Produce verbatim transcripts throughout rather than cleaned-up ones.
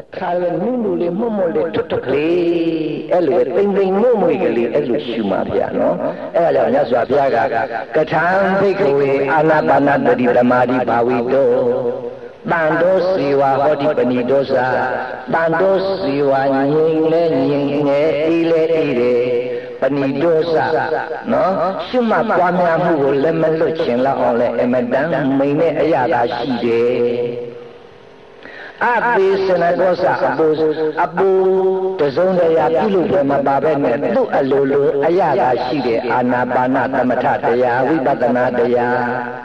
ခါရနုနုလေးမှုမှုလေးထွတ်ထွတ်ကလေးအဲ့လိုပဲတိမ်တိမ်မွမွေကလေးအဲ့လိုရှုမှာဗျာနော်အဲ့ဒါကြောင့်မြတ်စွာဘုရားကကထာံဘိက္ခဝေအာနာပါနတတိသမာဓိဘာဝိတောတန်တောစီဝါဟောတိပဏိတောစာတန်တောစီဝါငြိမ်လဲငြိမ်ငယ်အေးလဲအေးတယ်ပဏိတောစာနော်ရှုမှတ်ပွားများမှုကိုလက်မလွတ်ခြင်းလောက်အောင်လဲအမတန်မိန်နဲ့အရာသာရှိတယ်အပိစနကောစာအပူအပူတစုံတရာပြုလို့ပဲမပါပဲနဲ့သူ့အလိုလိုအရာသာရှိတယ်အာနာပါနသမထတရားဝိပဿနာတရား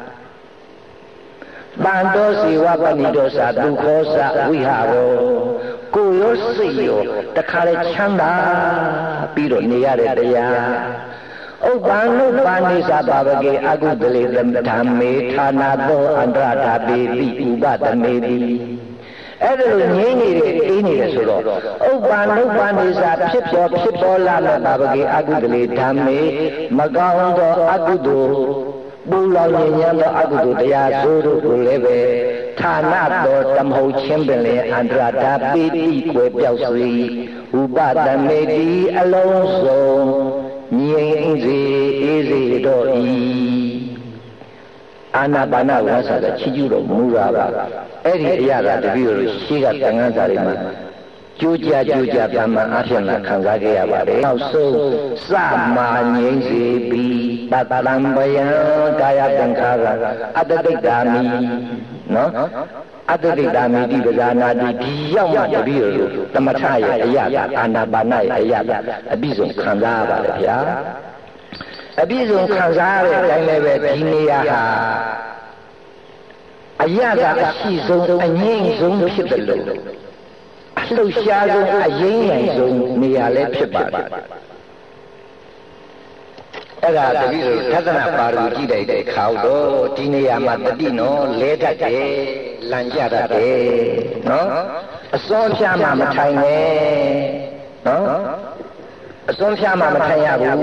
ပန္တောစီဝပဏိတောစာဒုက္ခောစာဝိဟာရောကိုယ်ရောစိတ်ရောတခါလေချမ်းသာပြီးတော့နေရတဲ့တရားဥပ္ပန္နုပါဏိစာပါဝကေအကုသလေဓမ္မေဌာနာသောအန္တရဓာပိပိဥပတမေတိအဲ့ဒါလိုငြိမ့်နေတယ်အေးနေတယ်ဆိုတော့ဥပ္ပန္နုပါဏိစာဖြစ်ပေါ်ဖြစ်ပေါ်လာတဲ့ပါဝကေအကုသလေဓမ္မေမကောင်းသောအကုသိုလ်ပူလောင်ဉာဏ်သောအကုသိုလ်တရားဆိုတို့ကိုလည်းပဲဌာနသောတမဟုတ်ချင်းပင်လေအန္တရာဓာပိတိကွယ်ပြောက်စွေဥပတမေတိအလုံးစုံငြိမ်စေအေးစေတော့ဤအာနာပါနဝါစာကချီးကျူးတော်မူတာပါအဲ့ဒီအရာကတပည့်တော်ရှိကသံဃာစာတွေမှာကြိုးကြကြိုးကြဗမာအဖြစ်လာခံစားခဲ့ရပါတယ်နောက်ဆုံးစမာငြိမ့်စေပြီးပတလံဘယံကာယသင်္ခါရအတ္တတိတာမိနော်အတ္တတိတာမိတိပဇာနာတိဒီရောက်မှတပည့်တော်သမထရဲ့အရာကအာနာပါနရဲ့အရာကအပြည့်စုံခံစားရပါတယ်ဗျာအပြည့်စုံခံစားရတဲ့အတိုင်းလည်းပဲဒီနေရာဟာအရာကအရှိဆုံးအငြိမ့်ဆုံးဖြစ်တယ်လို့အလှရှားဆုံးအရင်းနိုင်ဆုံးနေရာလည်းဖြစ်ပါတယ်အဲ့ဒါတပည့်တို့သဒ္ဒနာပါရမီကြည့်လိုက်တဲ့အခါတော့ဒီနေရာမှာတတိနော်လဲတတ်တယ်လန်ကြတတ်တယ်နော်အစွန်းဖြားမှမထိုင်နဲ့နော်အစွန်းဖြားမှမထိုင်ရဘူး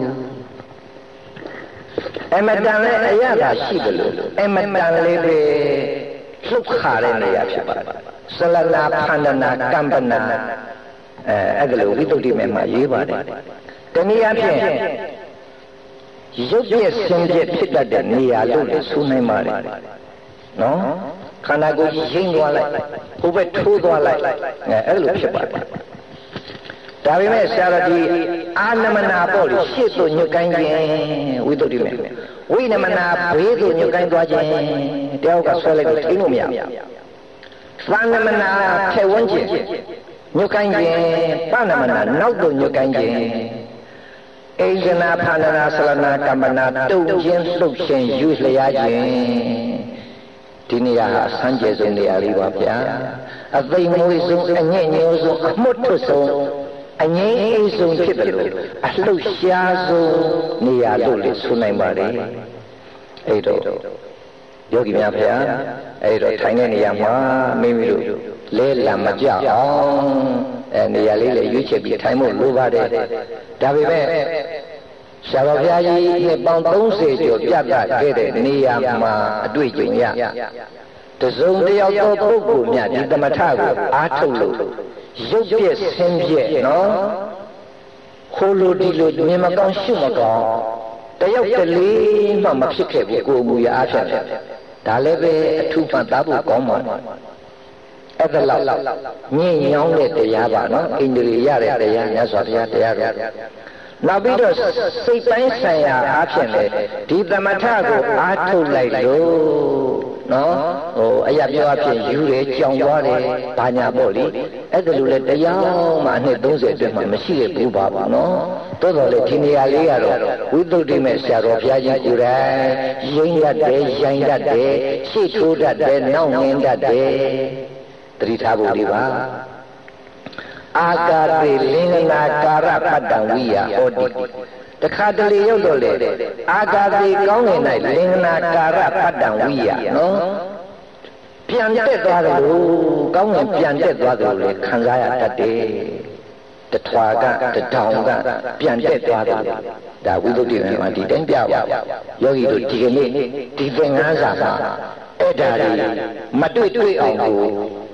အမတန်လည်းအရသာရှိတယ်လို့အမတန်လေးပဲလှုပ်ခါတဲ့နေရာဖြစ်ပါတယ်ဆလနာဖန္ဒနာကမ္ပနာအဲအဲ့ဒါလိုဝိသုဒ္ဓိမေမှာရေးပါတယ်တနည်းအားဖြင့်ရုပ်ပြည့်စင်ပြည့်ဖြစ်တတ်တဲ့နေရာလို့လည်းဆိုနိုင်ပါတယ်နော်ခန္ဓာကိုယ်ကြီးရိမ့်သွားလိုက်ဟိုဘက်ထိုးသွားလိုက်အဲအဲ့လိုဖြစ်ပါတယ်ဒါပေမဲ့ဆရာတော်ဒီအာနမနာပေါ့လေရှေ့သို့ညွတ်ကိုင်းခြင်းဝိသုဒ္ဓိမေဝိနမနာဘေးသို့ညွတ်ကိုင်းသွားခြင်းတယောက်ကဆွဲလိုက်လို့ထိလို့မရဘူးသံနမနာထဲဝန်းကျင်ညွတ်ကိုင်းခြင်းပနမနာနောက်သို့ညွတ်ကိုင်းခြင်းအိဇနာဖန္ဒနာဆလနာကမ္မနာတုတ်ခြင်းလှုပ်ခြင်းယူလျားခြင်းဒီနေရာဟာဆန်းကျယ်ဆုံးနေရာလေးပါဗျာအသိမွေးဆုံးအငြိမ့်ညိုးဆုံးအမှုတ်ထွတ်ဆုံးအငြိမ့်အေးဆုံးဖြစ်တယ်လို့အလှုပ်ရှားဆုံးနေရာလို့လည်းဆိုနိုင်ပါတယ်အဲ့တော့ယောဂီများဗျာအဲ့တော့ထိုင်တဲ့နေရာမှာမိမိတို့လဲလံမကြအောင်အဲနေရာလေးလည်းရွေးချယ်ပြီးထိုင်ဖို့လိုပါတယ်ဒါပေမဲ့ဆရာတော်ဘုရားကြီးနှစ်ပေါင်းသုံးဆယ်ကျော်ပြပြခဲ့တဲ့နေရာမှာအတွေ့အကြုံရတစုံတယောက်သောပုဂ္ဂိုလ်များဒီသမထကိုအားထုတ်လို့ရုပ်ပြည့်ဆင်းပြည့်နော်ဟိုလိုဒီလိုမြင်မကောင်းရှုမကောင်းတယောက်တလေမှမဖြစ်ခဲ့ဘူးကိုယ်မူရအားဖြင့်ဒါလည်းပဲအထူးမှတ်သားဖို့ကောင်းပါဘူးအဲ့ဒါလောက်ညင်ညောင်းတဲ့တရားပါနော်ဣန္ဒြေရတဲ့တရားမြတ်စွာဘုရားတရားပဲနောက်ပြီးတော့စိတ်ပိုင်းဆိုင်ရာအားဖြင့်လေဒီသမထကိုအားထုတ်လိုက်လို့နော်ဟိုအရာပြောအဖြစ်ယူတယ်ကြောင်သွားတယ်ဘာညာပေါ့လေအဲ့ဒါလိုလေတရားမှအနှစ်သုံးဆယ်အတွင်းမှာမရှိရဘူးပါဘူးနော်တိုးတော်လေဒီနေရာလေးကတော့ဝိသုဒ္ဓိမဲ့ဆရာတော်ဘုရားကြီးကိုယ်တိုင်ရင်းရတဲ့ရိုင်းရတဲ့ရှေ့ထိုးတတ်တဲ့နောက်ငင်းတတ်တဲ့တတိထားဖို့ဒီပါအာကာတိလင်္ကနာကာရပတ္တဝိယဟောတိတခါတလေရောက်တော့လေအာကာတိကောင်းငင်၌လင်္ကနာကာရပတ္တဝိယနော်ပြန်တက်သွားတယ်လို့ကောင်းငင်ပြန်တက်သွားတယ်လို့ခံစားရတတ်တယ်တထွာကတထောင်ကပြန်တက်သွားတယ်ဒါဝိသုဒ္ဓိမှာဒီတိုင်းပြပါယောဂီတို့ဒီကနေ့ဒီသင်္ကန်းစာမှာအဲ့ဒါတွေမတွေ့တွေ့အောင်ကို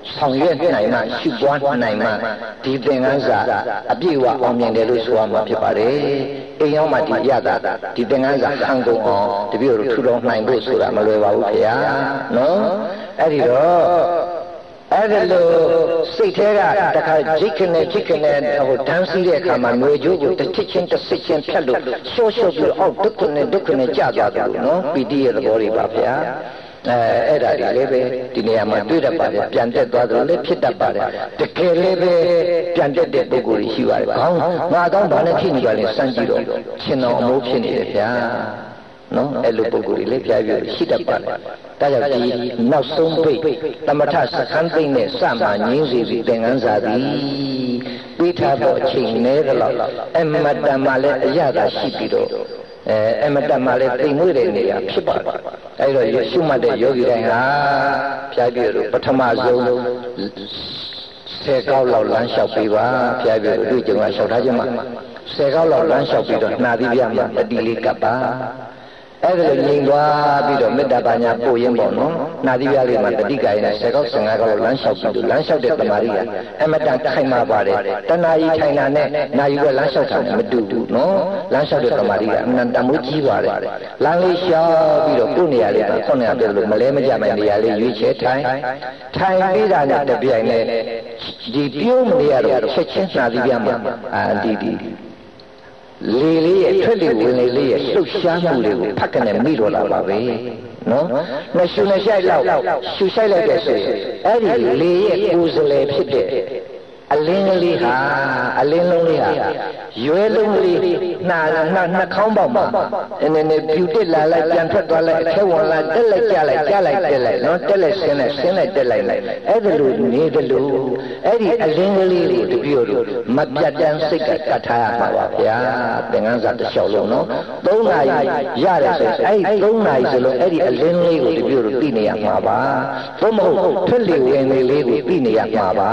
ဆောင်ရွက်နိုင်မှရှုပွားနိုင်မှဒီသင်္ကန်းစာအပြည့်အဝအောင်မြင်တယ်လို့ဆိုရမှာဖြစ်ပါတယ်အိမ်ရောက်မှဒီရတာဒီသင်္ကန်းစာဟန်ကုန်အောင်တပည့်တို့ထူထောင်နိုင်ဖို့ဆိုတာမလွယ်ပါဘူးခင်ဗျာနော်အဲ့ဒီတော့အဲ့ဒါလို့စိတ်ထဲကတခါဂျိတ်ကနေဂျိတ်ကနေဟိုတန်းစီးတဲ့အခါမှာငွေကြိုးကိုတစ်ချစ်ချင်းတစ်စစ်ချင်းဖြတ်လို့ရှော့ရှော့ပြီးအောက်ဒုက္ခနဲ့ဒုက္ခနဲ့ကြာသွားတယ်နော်ပီတိရဲ့သဘောတွေပါဗျာအဲအဲ့ဒါတွေလည်းပဲဒီနေရာမှာတွေ့တတ်ပါတယ်ပြန်တက်သွားတယ်လည်းဖြစ်တတ်ပါတယ်တကယ်လည်းပဲပြန်တက်တဲ့ပုဂ္ဂိုလ်ကြီးရှိပါတယ်ခေါင်းငါတော့ဘာနဲ့ဖြစ်နေပါလဲစမ်းကြည့်တော့ရှင်တော်အမိုးဖြစ်နေတယ်ဗျာနော်အဲ့လိုပုဂ္ဂိုလ်တွေလည်းပြပြရှိတတ်ပါတယ်ဒါကြောင့်ဒီနောက်ဆုံးပိတ်သမထစခန်းသိမ့်နဲ့စမှငင်းစီပြီးသင်္ကန်းစာသည်ပြီးထားတော့အချိန်နည်းတော့အမတ္တမလည်းအရသာရှိပြီးတော့အဲအမတ္တမလည်းသိမ့်မွေ့တဲ့နေရာဖြစ်ပါတယ်အဲ့တော့ယေရှုမှတ်တဲ့ယောဂီတိုင်းဟာပြပြလို့ပထမဆုံးဆယ်ကောက်လောက်လမ်းလျှောက်ပေးပါပြပြလို့တွေ့ကြုံကလျှောက်ထားခြင်းမှာဆယ်ကောက်လောက်လမ်းလျှောက်ပြီးတော့နှာသီးပြမှာတတိလေးကပ်ပါအဲ့ဒါလိုငြိမ်သွားပြီးတော့မေတ္တာပါညာပို့ရင်ပေါ့နော်နာသီးပြားလေးမှာတတိကရင်နဲ့ဆယ်ကောက်ဆယ်ငါးကောက်လမ်းလျှောက်ပြီးတော့လမ်းလျှောက်တဲ့တမာရီကအမတန်ခိုင်မာပါတယ်တဏှာကြီးထိုင်တာနဲ့နာယူကလမ်းလျှောက်တာနဲ့မတူဘူးနော်လမ်းလျှောက်တဲ့တမာရီကအမှန်တန်မိုးကြီးပါတယ်လမ်းလေးလျှောက်ပြီးတော့ကိုယ်နေရာလေးမှာခုနကပြောလို့မလဲမကြမယ့်နေရာလေးရွေးချယ်ထိုင်ထိုင်ပြီးတာနဲ့တပြိုင်နဲ့ဒီပြုံးနေရတော့ချက်ချင်းနာသီးပြားမှာအာဒီဒီလေလေးရဲ့ထွက်လေဝင်လေလေးရဲ့လှုပ်ရှားမှုတွေကိုဖတ်ကနေမိတော့လာပါပဲနော်နှစ်ရှူနှစ်ဆိုင်လောက်ရှူဆိုင်လိုက်တဲ့ဆိုရင်အဲ့ဒီလေရဲ့ကိုယ်စလဲဖြစ်တဲ့အလင်းလေးဟာအလင်းလုံးလေးဟာရွယ်လုံးလေးနှာနှာနှာခေါင်းပေါက်မှာနည်းနည်းပြူတက်လာလိုက်ပြန်ထွက်သွားလိုက်အထဲဝင်လာတက်လိုက်ကြလိုက်ကြလိုက်တက်လိုက်နော်တက်လိုက်ဆင်းလိုက်ဆင်းလိုက်တက်လိုက်လိုက်အဲ့ဒါလိုနေတယ်လို့အဲ့ဒီအလင်းလေးကိုတပြည့်တို့မပြတ်တမ်းစိတ်ကကတ်ထားရမှာပါဗျာသင်္ကန်းစာတစ်လျှောက်လုံးနော်သုံးနာရီရတယ်ဆိုအဲ့ဒီသုံးနာရီဆိုလို့အဲ့ဒီအလင်းလေးကိုတပြည့်တို့သိနေရမှာပါသို့မဟုတ်ထွက်လေဝင်လေလေးကိုသိနေရမှာပါ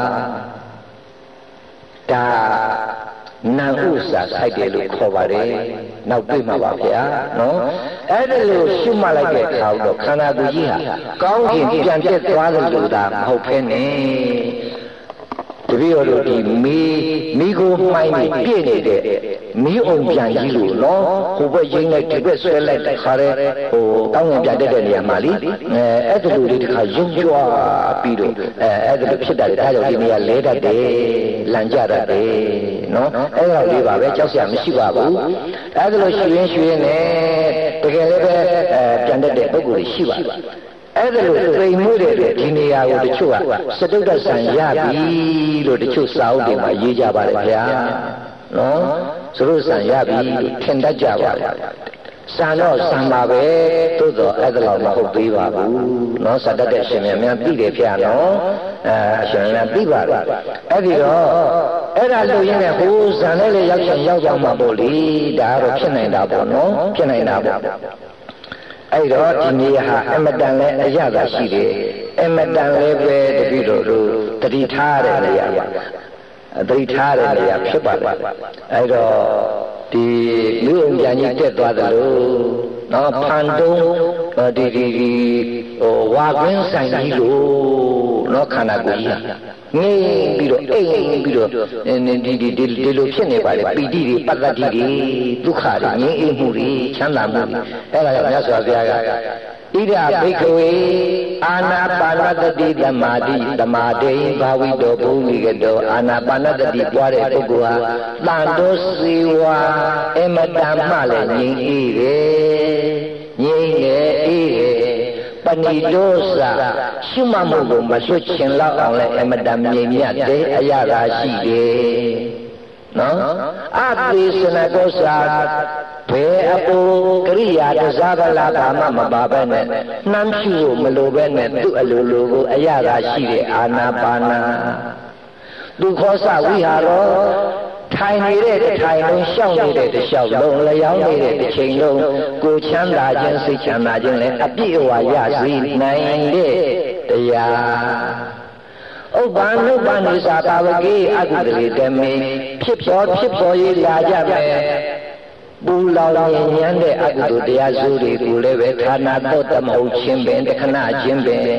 ဒါနံဥစ္စာဆိုင်တယ်လို့ခေါ်ပါတယ်နောက်တွေ့မှာပါဗျာနော်အဲ့ဒါလို့ရှုမှတ်လိုက်တဲ့အခါတော့ခန္ဓာကိုယ်ကြီးဟာကောင်းခြင်းပြန်ပြတ်သွားတယ်လို့သာမဟုတ်ဘဲနဲ့တပည့်တော်တို့ဒီမီးမီးကိုမှိုင်းပြီးပြည့်နေတဲ့မီးအောင်ပြန်ကြီးလို့နော်ဟိုဘက်ရင်းလိုက်ဒီဘက်ဆွဲလိုက်ခါရဲဟိုတောင်းဝင်ပြတဲ့နေရာမှာလीအဲအဲ့ဒါလိုလေးတစ်ခါရုံကြွားပြီးတော့အဲအဲ့ဒါလိုဖြစ်တာလေဒါကြောင့်ဒီနေရာလဲတတ်တယ်လန်ကြတတ်တယ်နော်အဲ့ဒါလေးပါပဲကြောက်စရာမရှိပါဘူးအဲ့ဒါလိုရွှင်ရွှင်နဲ့တကယ်လည်းပဲအဲပြန်တတ်တဲ့ပုဂ္ဂိုလ်တွေရှိပါတယ်အဲ့ဒါလို့သိမ်မွေးတဲ့ဒီနေရာကိုတချို့ကစတုတ္တဆံရပြီလို့တချို့စာအုပ်တွေမှာရေးကြပါတယ်ဗျာနော်စတုတ္တဆံရပြီလို့ထင်တတ်ကြပါတယ်ဆံတော့ဆံပါပဲသို့တော့အဲ့ဒါတော့မဟုတ်သေးပါဘူးနော်စတတ်တဲ့ရှင်များများသိတယ်ဗျာနော်အဲအရှင်များသိပါတယ်အဲ့ဒီတော့အဲ့ဒါလို့ရင်းနဲ့ဟိုဇံလေးလေးရောက်ချင်ရောက်ကြမှာပေါ့လေဒါကတော့ဖြစ်နိုင်တာပေါ့နော်ဖြစ်နိုင်တာပေါ့အဲ့တော့ဒီနေရာဟာအမတန်လည်းအရသာရှိတယ်အမတန်လည်းပဲတပည့်တော်တို့တတိထားတဲ့နေရာပါတတိထားတဲ့နေရာဖြစ်ပါတယ်အဲ့တော့ဒီလူအောင်ညာကြီးတက်သွားတယ်လို့နော်ဖန်တုံးဒီဒီဒီဟိုဝါကွင်းဆိုင်ကြီးလို့နော်ခန္ဓာကိုယ်ကြီးငြိမ်ပြီးတော့အိမ်ပြီးတော့ဒီဒီဒီဒီလိုဖြစ်နေပါလေပီတိတွေပတ္တတိတွေဒုက္ခတွေငြိမ်အိမ်မှုတွေချမ်းသာမှုအဲ့ဒါကြောင့်မြတ်စွာဘုရားကဣဒဘိက္ခဝေအာနာပါနတတိသမာဓိသမာဓိဘာဝိတောဘုံမိကတောအာနာပါနတတိပွားတဲ့ပုဂ္ဂိုလ်ဟာတန်တောစေဝါအမတန်မှလည်းငြိမ်အေးတယ်ငြိမ်လေအေးတယ်ပဏိတောစာရှုမှတ်မှုကိုမဆွတ်ချင်လောက်အောင်လည်းအမတန်ငြိမ်မြတ်တဲ့အရာသာရှိတယ်နော်အပိစနကောစာဘယ်အပူကရိယာတစားကလာဘာမှမပါပဲနဲ့နှမ်းဖြူကိုမလိုပဲနဲ့သူ့အလိုလိုကိုအရသာရှိတဲ့အာနာပါနာသူခောစဝိဟာရောထိုင်နေတဲ့ထိုင်လုံးရှောက်နေတဲ့တစ်လျှောက်လုံးလျောင်းနေတဲ့တစ်ချိန်လုံးကိုချမ်းသာခြင်းစိတ်ချမ်းသာခြင်းလည်းအပြည့်အဝရစေနိုင်တဲ့တရားဥပ္ပန္နုပ္ပန္နိသာဘာဝကေအကုသလေတမေဖြစ်ပေါ်ဖြစ်ပေါ်ရေးလာကြမယ်ပူလောင်ရင်ညံတဲ့အကုသိုလ်တရားစုတွေကိုလည်းပဲဌာနတော့တမဟုတ်ခြင်းပင်တခဏချင်းပင်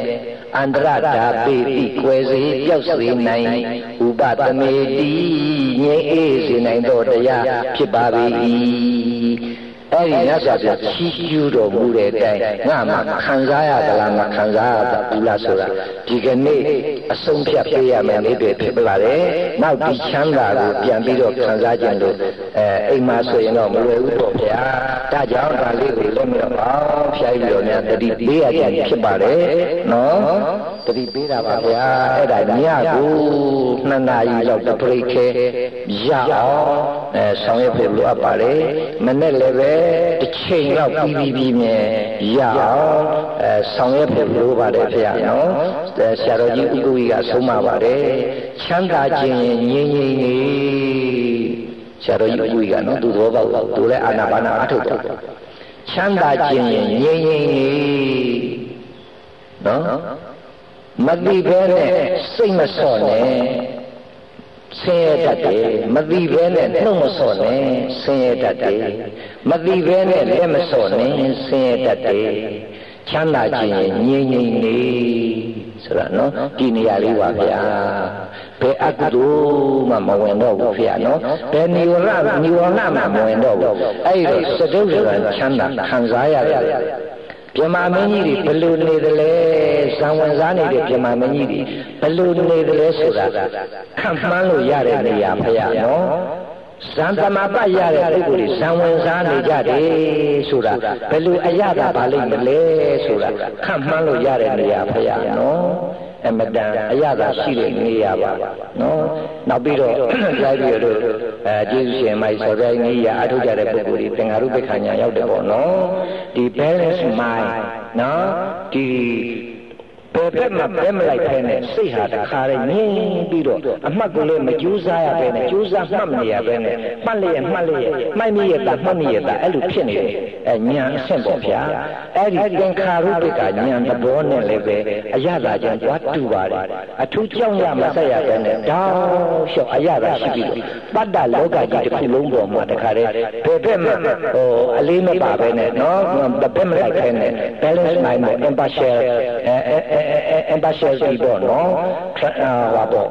အန္တရတာပေတိကွယ်စေပြောက်စေနိုင်ဥပသမေတိငြိမ်းအေးစေနိုင်သောတရားဖြစ်ပါ၏အဲ့ဒီမြတ်စွာဘုရားချီးကျူးတော်မူတဲ့အတိုင်းငါမှခံစားရသလားမခံစားရဘူးလားဆိုတာဒီကနေ့အဆုံးဖြတ်ပေးရမယ်နေပဲဖြစ်လာတယ်နောက်ဒီချမ်းသာကိုပြန်ပြီးတော့ခံစားကြလို့အဲအိမ်မှာဆိုရင်တော့မလွယ်ဘူးပေါ့ဗျာဒါကြောင့်ဒါလေးကိုလက်မတော့ပါဖျားကြီးတော်များတတိပေးရတယ်ဖြစ်ပါတယ်နော်တတိပေးတာပါဗျာအဲ့ဒါညကိုနှစ်နာရီလောက်တပရိခဲရအောင်အဲဆောင်ရွက်ဖို့လိုအပ်ပါတယ်မနေ့လည်းပဲတစ်ချိန်လောက်ပြီးပြီးပြီးမြဲရအောင်အဲဆောင်ရွက်ဖို့လိုပါတယ်ဖေ။နော်ဆရာတော်ကြီးဥက္ကုဝီကဆုံးမပါတယ်ချမ်းသာခြင်းငြိမ်းငြိမ်းနေဆရာတော်ကြီးဥက္ကုဝီကနော်သူသဘောပေါက်သူလည်းအာနာပါနာအထုတ်တော့ချမ်းသာခြင်းငြိမ်းငြိမ်းနေနော်မသိဘဲနဲ့စိတ်မဆော့နဲ့ဆင်းရဲတတ်တယ်မသိဘဲနဲ့နှုတ်မဆော့နဲ့ဆင်းရဲတတ်တယ်မသိဘဲနဲ့လက်မဆော့နဲ့ဆင်းရဲတတ်တယ်ချမ်းသာခြင်းငြိမ်းငြိမ်းနေဆိုတာနော်ဒီနေရာလေးပါဗျာဘယ်အကုသိုလ်မှမဝင်တော့ဘူးဖေ။နော်ဘယ်နိဝရဏနိဝရဏမှမဝင်တော့ဘူးအဲ့ဒီစတုဇ္ဇကချမ်းသာခံစားရတယ်ပြမမင်းကြီးတွေဘယ်လိုနေသလဲဇံဝင်စားနေတဲ့ပြမမင်းကြီးတွေဘယ်လိုနေသလဲဆိုတာခံမှန်းလို့ရတဲ့နေရာဖရနော်ဇံသမပတ်ရတဲ့ပုဂ္ဂိုလ်တွေဇံဝင်စားနေကြတယ်ဆိုတာဘယ်လိုအရသာပါလိမ့်မလဲဆိုတာခံမှန်းလို့ရတဲ့နေရာဖရနော်အမတန်အရသာရှိတဲ့နေရာပါနော်နောက်ပြီးတော့ကြားပြီးတော့အဲကျေးဇူးရှင်မိုက်စောရိုင်းကြီးရာအထုတ်ကြတဲ့ပုဂ္ဂိုလ်တွေသင်္ဃာရုပ္ပခဏညာရောက်တယ်ပေါ့နော်ဒီ balance mind နော်ဒီဘယ်ဘက်မှဘဲမလိုက်ဖဲနဲ့စိတ်ဟာတခါတည်းငြင်းပြီးတော့အမှတ်ကိုလည်းမကြိုးစားရပဲနဲ့ကြိုးစားမှတ်မနေရပဲနဲ့မှတ်လျက်မှတ်လျက်မှိုက်မိရတာမှတ်မိရတာအဲ့လိုဖြစ်နေတယ်အဲညာအဆင့်ပေါ့ဗျာအဲ့ဒီသင်္ခါရုပ္ပကညာသဘောနဲ့လည်းပဲအရသာကြောင့်ကြွားတူပါတယ်အထူးကြောင့်ရမဆက်ရပဲနဲ့တောင်းလျှောက်အရသာရှိပြီးတော့တတ္တလောကကြီးတစ်ခုလုံးပေါ်မှာတခါတည်းဘယ်ဘက်မှဟိုအလေးမပါပဲနဲ့နော်ဘယ်ဘက်မလိုက်ဖဲနဲ့ balance mind ပေါ့ impartial အဲအဲimpartiality ပေါ့နော်ဟာပေါ့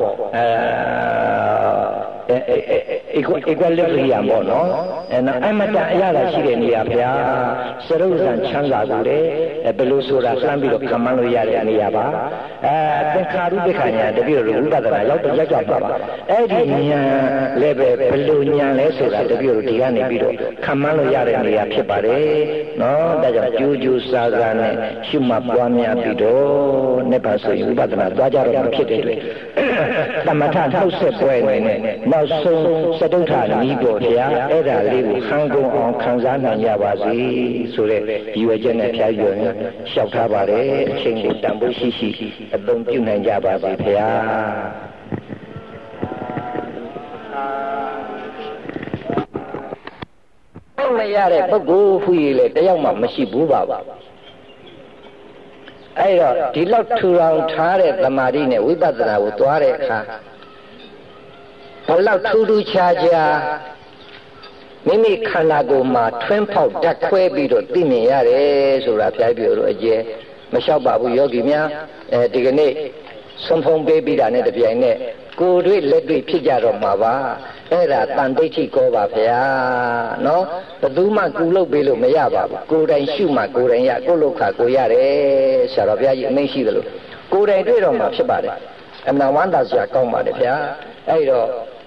အဲ equilibrium ပေါ့နော်အဲအမတန်အရသာရှိတဲ့နေရာဗျာစရုပ်ဇံချမ်းသာကိုလေဘယ်လိုဆိုတာစမ်းပြီးတော့ခံမှန်းလို့ရတဲ့နေရာပါအဲသင်္ခါရုပ္ပခဏညာတပြည့်တော့ဝိပဿနာရောက်တော့ရောက်ကြပါပါအဲ့ဒီဉာဏ်လည်းပဲဘယ်လိုဉာဏ်လဲဆိုတာတပြည့်တော့ဒီကနေပြီးတော့ခံမှန်းလို့ရတဲ့နေရာဖြစ်ပါတယ်နော်ဒါကြောင့်ကြိုးကြိုးစားစားနဲ့ရှုမှတ်ပွားများပြီးတော့နိဗ္ဗာန်ဆိုရင်ဝိပဿနာသွားကြတော့မဖြစ်တဲ့အတွက်သမထနှုတ်ဆက်ပွဲနေနဲ့နောက်ဆုံးစတုထနီးပေါ်ဗျာအဲ့ဒါလေးကိုခံကုန်အောင်ခံစားနိုင်ကြပါစေဆိုတဲ့ရည်ရွယ်ချက်နဲ့ဖျားရွယ်လျှောက်ထားပါတယ်အချိန်ကိုတန်ဖိုးရှိရှိအသုံးပြုနိုင်ကြပါစေဗျာတော့မရတဲ့ပုဂ္ဂိုလ်ဖူးရည်လေတယောက်မှမရှိဘူးပါဘူးအဲ့တော့ဒီလောက်ထူထောင်ထားတဲ့သမာဓိနဲ့ဝိပဿနာကိုသွားတဲ့အခါဘလောက်ထူးထူးခြားခြားမိမိခန္ဓာကိုယ်မှာထွန်းဖောက်ဓာတ်ခွဲပြီးတော့သိမြင်ရတယ်ဆိုတာဖျားပြလို့အကျယ်မလျှောက်ပါဘူးယောဂီများအဲဒီကနေ့ဆုံးဖုံးပေးပြီးတာနဲ့တပြိုင်နက်ကိုယ်တွေ့လက်တွေ့ဖြစ်ကြတော့မှာပါအဲ့ဒါတန်တိဋ္ဌိကောပါဗျာနော်ဘယ်သူမှကူလို့ပေးလို့မရပါဘူးကိုယ်တိုင်ရှုမှကိုယ်တိုင်ရကိုယ်လုခါကိုရတယ်ဆရာတော်ဘုရားကြီးအမိန့်ရှိတယ်လို့ကိုယ်တိုင်တွေ့တော့မှာဖြစ်ပါတယ်အမှန်ဝမ်းသာစရာကောင်းပါတယ်ဗျာအဲ့တော့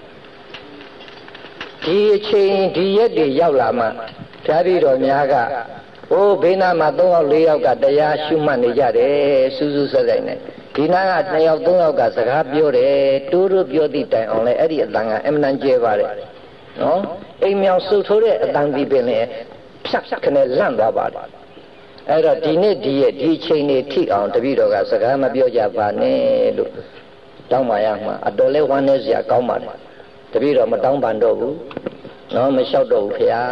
ဒီအချိန်ဒီရက်တွေရောက်လာမှဘုရားပြည်တော်များကအိုးဘေးနားမှာသုံးယောက်လေးယောက်ကတရားရှုမှတ်နေကြတယ်စူးစူးဆက်ဆက်နဲ့ဒီနားကနှစ်ယောက်သုံးယောက်ကစကားပြောတယ်တိုးတိုးပြောသည့်တိုင်အောင်လဲအဲ့ဒီအတန်ကအမှန်ကျဲပါတယ်နော်အိမ်မြောင်စုထိုးတဲ့အတန်ဒီပင်လေဖြတ်ခနဲ့လန့်သွားပါတယ်အဲ့တော့ဒီနေ့ဒီရက်ဒီချိန်နေထိအောင်တပည့်တော်ကစကားမပြောကြပါနဲ့လို့တောင်းပါရမှာအတော်လဲဝမ်းနည်းစရာကောင်းပါတယ်တပည့်တော်မတောင်းပန်တော့ဘူးနော်မလျှောက်တော့ဘူးခင်ဗျာ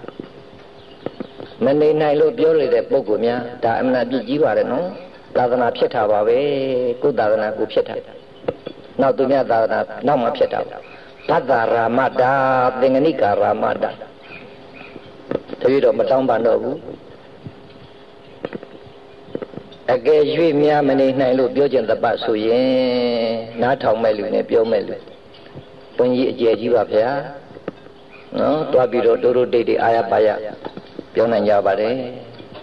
မနေနိုင်လို့ပြောလိုက်တဲ့ပုဂ္ဂိုလ်များဒါအမှန်ပြည့်ကြီးပါတယ်နော်သာသနာဖြစ်တာပါပဲကိုယ်သာသနာကိုဖြစ်တာနောက်သူများသာသနာနောက်မှဖြစ်တာဘဒ္ဒရာမတာသင်္ကနိကာရာမတာတပည့်တော်မတောင်းပန်တော့ဘူး a gay you me a many nine look in the bus so ye not how my lune pure melu. When ye you up here, no, to a bit of Doro de Ayabaya, Piona Yabare.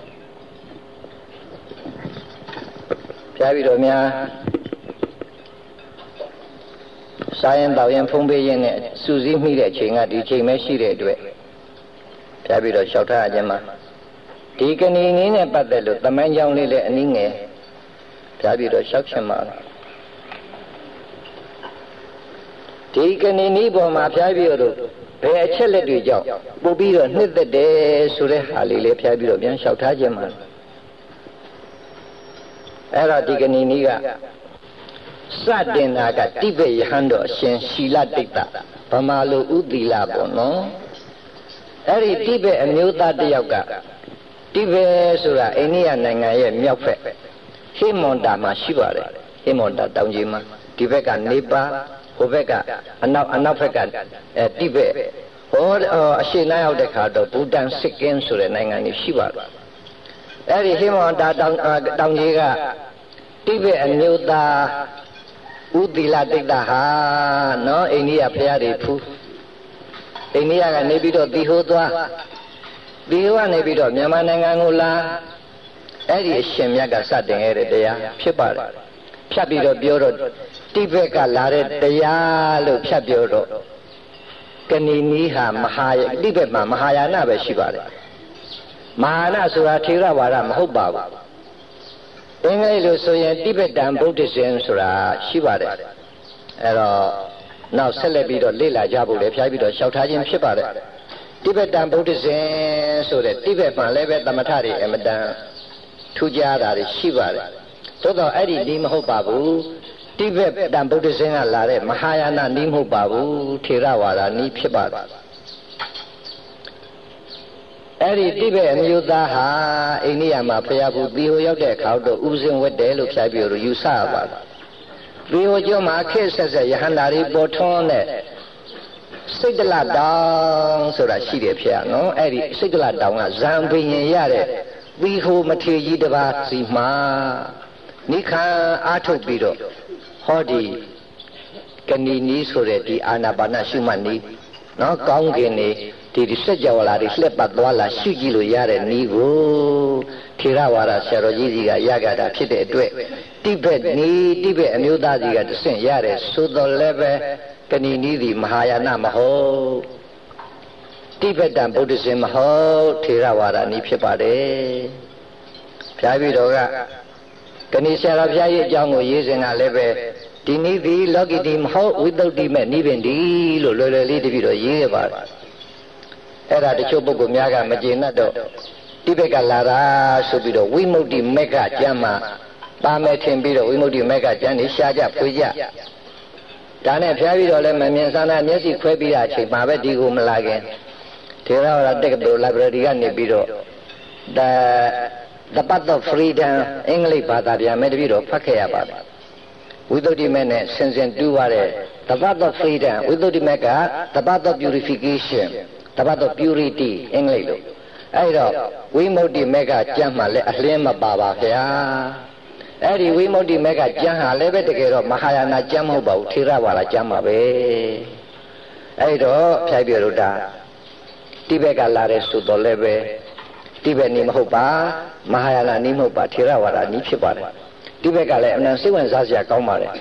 Piavidomia Science Bayan Fumbe, Susie Miller Ching at the Chimeshi to it. Piavito Shota Jama. Taken in a battle, the man young lily and in a Piavito Shakshama. Taken in Iboma Piavito, pay a chilly job. Bobito knit the day, Sure Halile Piavito, Bian Shota Jama. Era taken in Niga. Sadin Naga Tibe Hando, Shen Shila Dicta, Pamalo Udila Bono. Eri Tibe and Muta de Yoga. Tibe Sura, Enia Nanga, Myofe. Himonda Mashivare, Himonda Downjima, Tibeka Nipa, Hoveka, and now an African, Tibe. Or a Shina of the Cardo, Buddha Sikin Sura Nanga Shiva. Eri Himonda Downjiga, Tibe and Muta. Udila Dicta, no, Enia Piari Pu. Enia Nebido Dihodwa Dihua Nebido, Yamanangula, Eddie Shemyaga Satin Eredea, Pipar, Piabido Bureau, Tibeka Lare, Deya, Piaburo, Kaniniha, Mahaya, Libema, Mahayana, Shibare, Mahana Suratira Waram, Hobaba. English so yen Tibetan Buddhism Sura Shivare. Ero now celebrate Lila Jabu, the Piabito Shoutajin Shibare. Tibetan Buddhism so that Tibet man level the Matari Emadan Tujara Shivare. So the Eddie Nimho Babu, Tibetan Buddhism Lare, Mahayana Nimho Babu, Tirawara Ni Pibara. Eri Tibe and Yudaha, Iniama, Piabu, Bio de Kaudo, Uzin with the Lu Piaburu, Usaba. Bio Joma Kiss as a Yahanari Botone. Sigla down, so that she piano, Eri Sigla down, Zambi Yare, we who material Yidava Sima, Nika Atobido, Hodi, Kanini Sureti, Anabana Shumani, no Gongini. The Sajawala, the Slepatwala, Sugilo Yare, Nigo, Tirawara, Sarojiga, Yagada, Pite, Tibet, Ni, Tibet, and Udaziga, the Saint Yare, Sudo Leve, Kanini, Mahayana Maho, Tibet and Buddhism Ho, Tirawara, Nipipade, Piavidoga, Kanisha Jay, Jango, using a leve, Dinivi, Logidim Ho, without the men, even the Lolly Divido Yeva. Era the Chobogo Miaga Majinado, Tibeka Lara, Subido, Wimodi Mega Jama, Bame Timbido, Wimodi Mega Jani, Shaja, Puja. Dane Piavido, Lemaniana, Nesi Quebia, Chimabe Digo Malagan, Terra Decado, Librarian Bido, the the path of freedom, English Bataria, Medvido, Pakeaba. Without the men, sense and do the path of freedom, without the mega, the path of purification. About purity, English. I know, we modi mega jama lema baba here. Eddie, we modi mega jama lebe the girl Mahayana Jamo about Tirawala Jama be. I know, Piabiruda, Tibeka Lares to the lebe, Tibet Nimhopa, Mahayana Nimhopa, Tirawara, Nipsipare, Tibeka Lemna, Siwan Zazia Komare.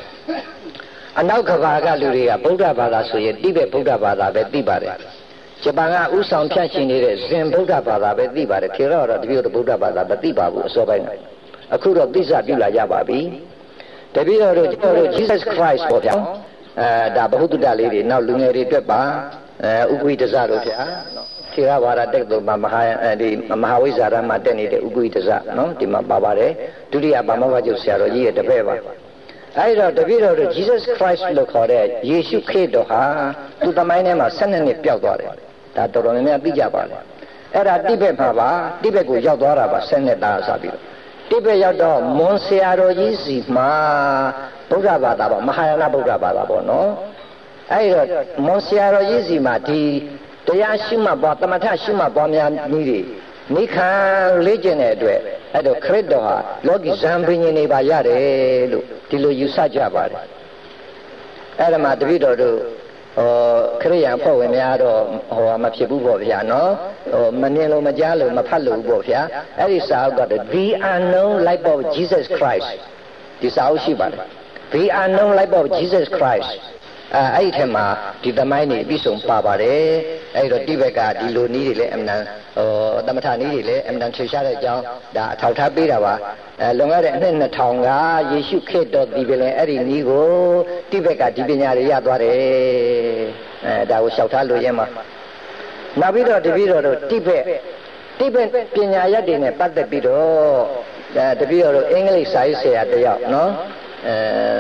And now Kavaga Luria, Buddha Bada, so ye Tibet Buddha Bada, Betibare. Jabanga Usam Chanchin is Zen Buddha Bada, Betibare, Tira, the view of Buddha Bada, Betibabu, so by a crew of Bizabula Yababi. The view of Jesus Christ for them, the Bahuda lady, now Lunari Deba, Ugui Tazaro, Tirawara Dekdo Mahaya, the Mahawizara Madeni, the Ugui Taza, no, the Mabare, Tudia Bamavajo Saroyi, the Beva. I wrote the video of Jesus Christ look for it, Yeshu Kedoha, to the my name of Senate Piagore, that Doromia Bijabale. Era Tibe Baba, Tibeku Yadora, Senate Sabio. Tibe Yado, Monsiaro Yizima, Bugabada, Mahayana Bugabada, no? I wrote Monsiaro Yizima, the Yashima Batamata Shima Bamian Miri, နိခမ်းလေးကျင်တဲ့အတွက်အဲ့တော့ခရစ်တော်ဟာလောကီဇံပင်ရှင်နေပါရတယ်လို့ဒီလိုယူဆကြပါတယ်အဲ့ဒါမှတပည့်တော်တို့ဟောခရိယာဖွဲ့ဝင်များတော့ဟောမဖြစ်ဘူးပေါ့ဗျာနော်ဟောမမြင်လို့မကြားလို့မဖတ်လို့ပေါ့ဗျာအဲ့ဒီစာအုပ်ကတော့ The Unknown Life of Jesus Christ ဒီစာအုပ်ရှိပါတယ် The Unknown Life of Jesus Christ အဲအဲ့ဒီထဲမှာဒီသမိုင်းတွေပြည့်စုံပါပါတယ်အဲ့တော့တိဘက်ကဒီလိုနည်းတွေလည်းအမှန်ဟောသမထနည်းတွေလည်းအမှန်ထင်ရှားတဲ့အကြောင်းဒါအထောက်ထားပေးတာပါအဲလွန်ခဲ့တဲ့အနှစ်နှစ်ထောင်ကယေရှုခရစ်တော်ဒီပင်လည်းအဲ့ဒီနည်းကိုတိဘက်ကဒီပညာတွေရသွားတယ်အဲဒါကိုလျှောက်ထားလို့ရမှာနောက်ပြီးတော့တပည့်တော်တို့တိဘက်တိဘက်ပညာရပ်တွေနဲ့ပတ်သက်ပြီးတော့ဒါတပည့်တော်တို့အင်္ဂလိပ်စာရေးဆရာတယောက်နော်အဲ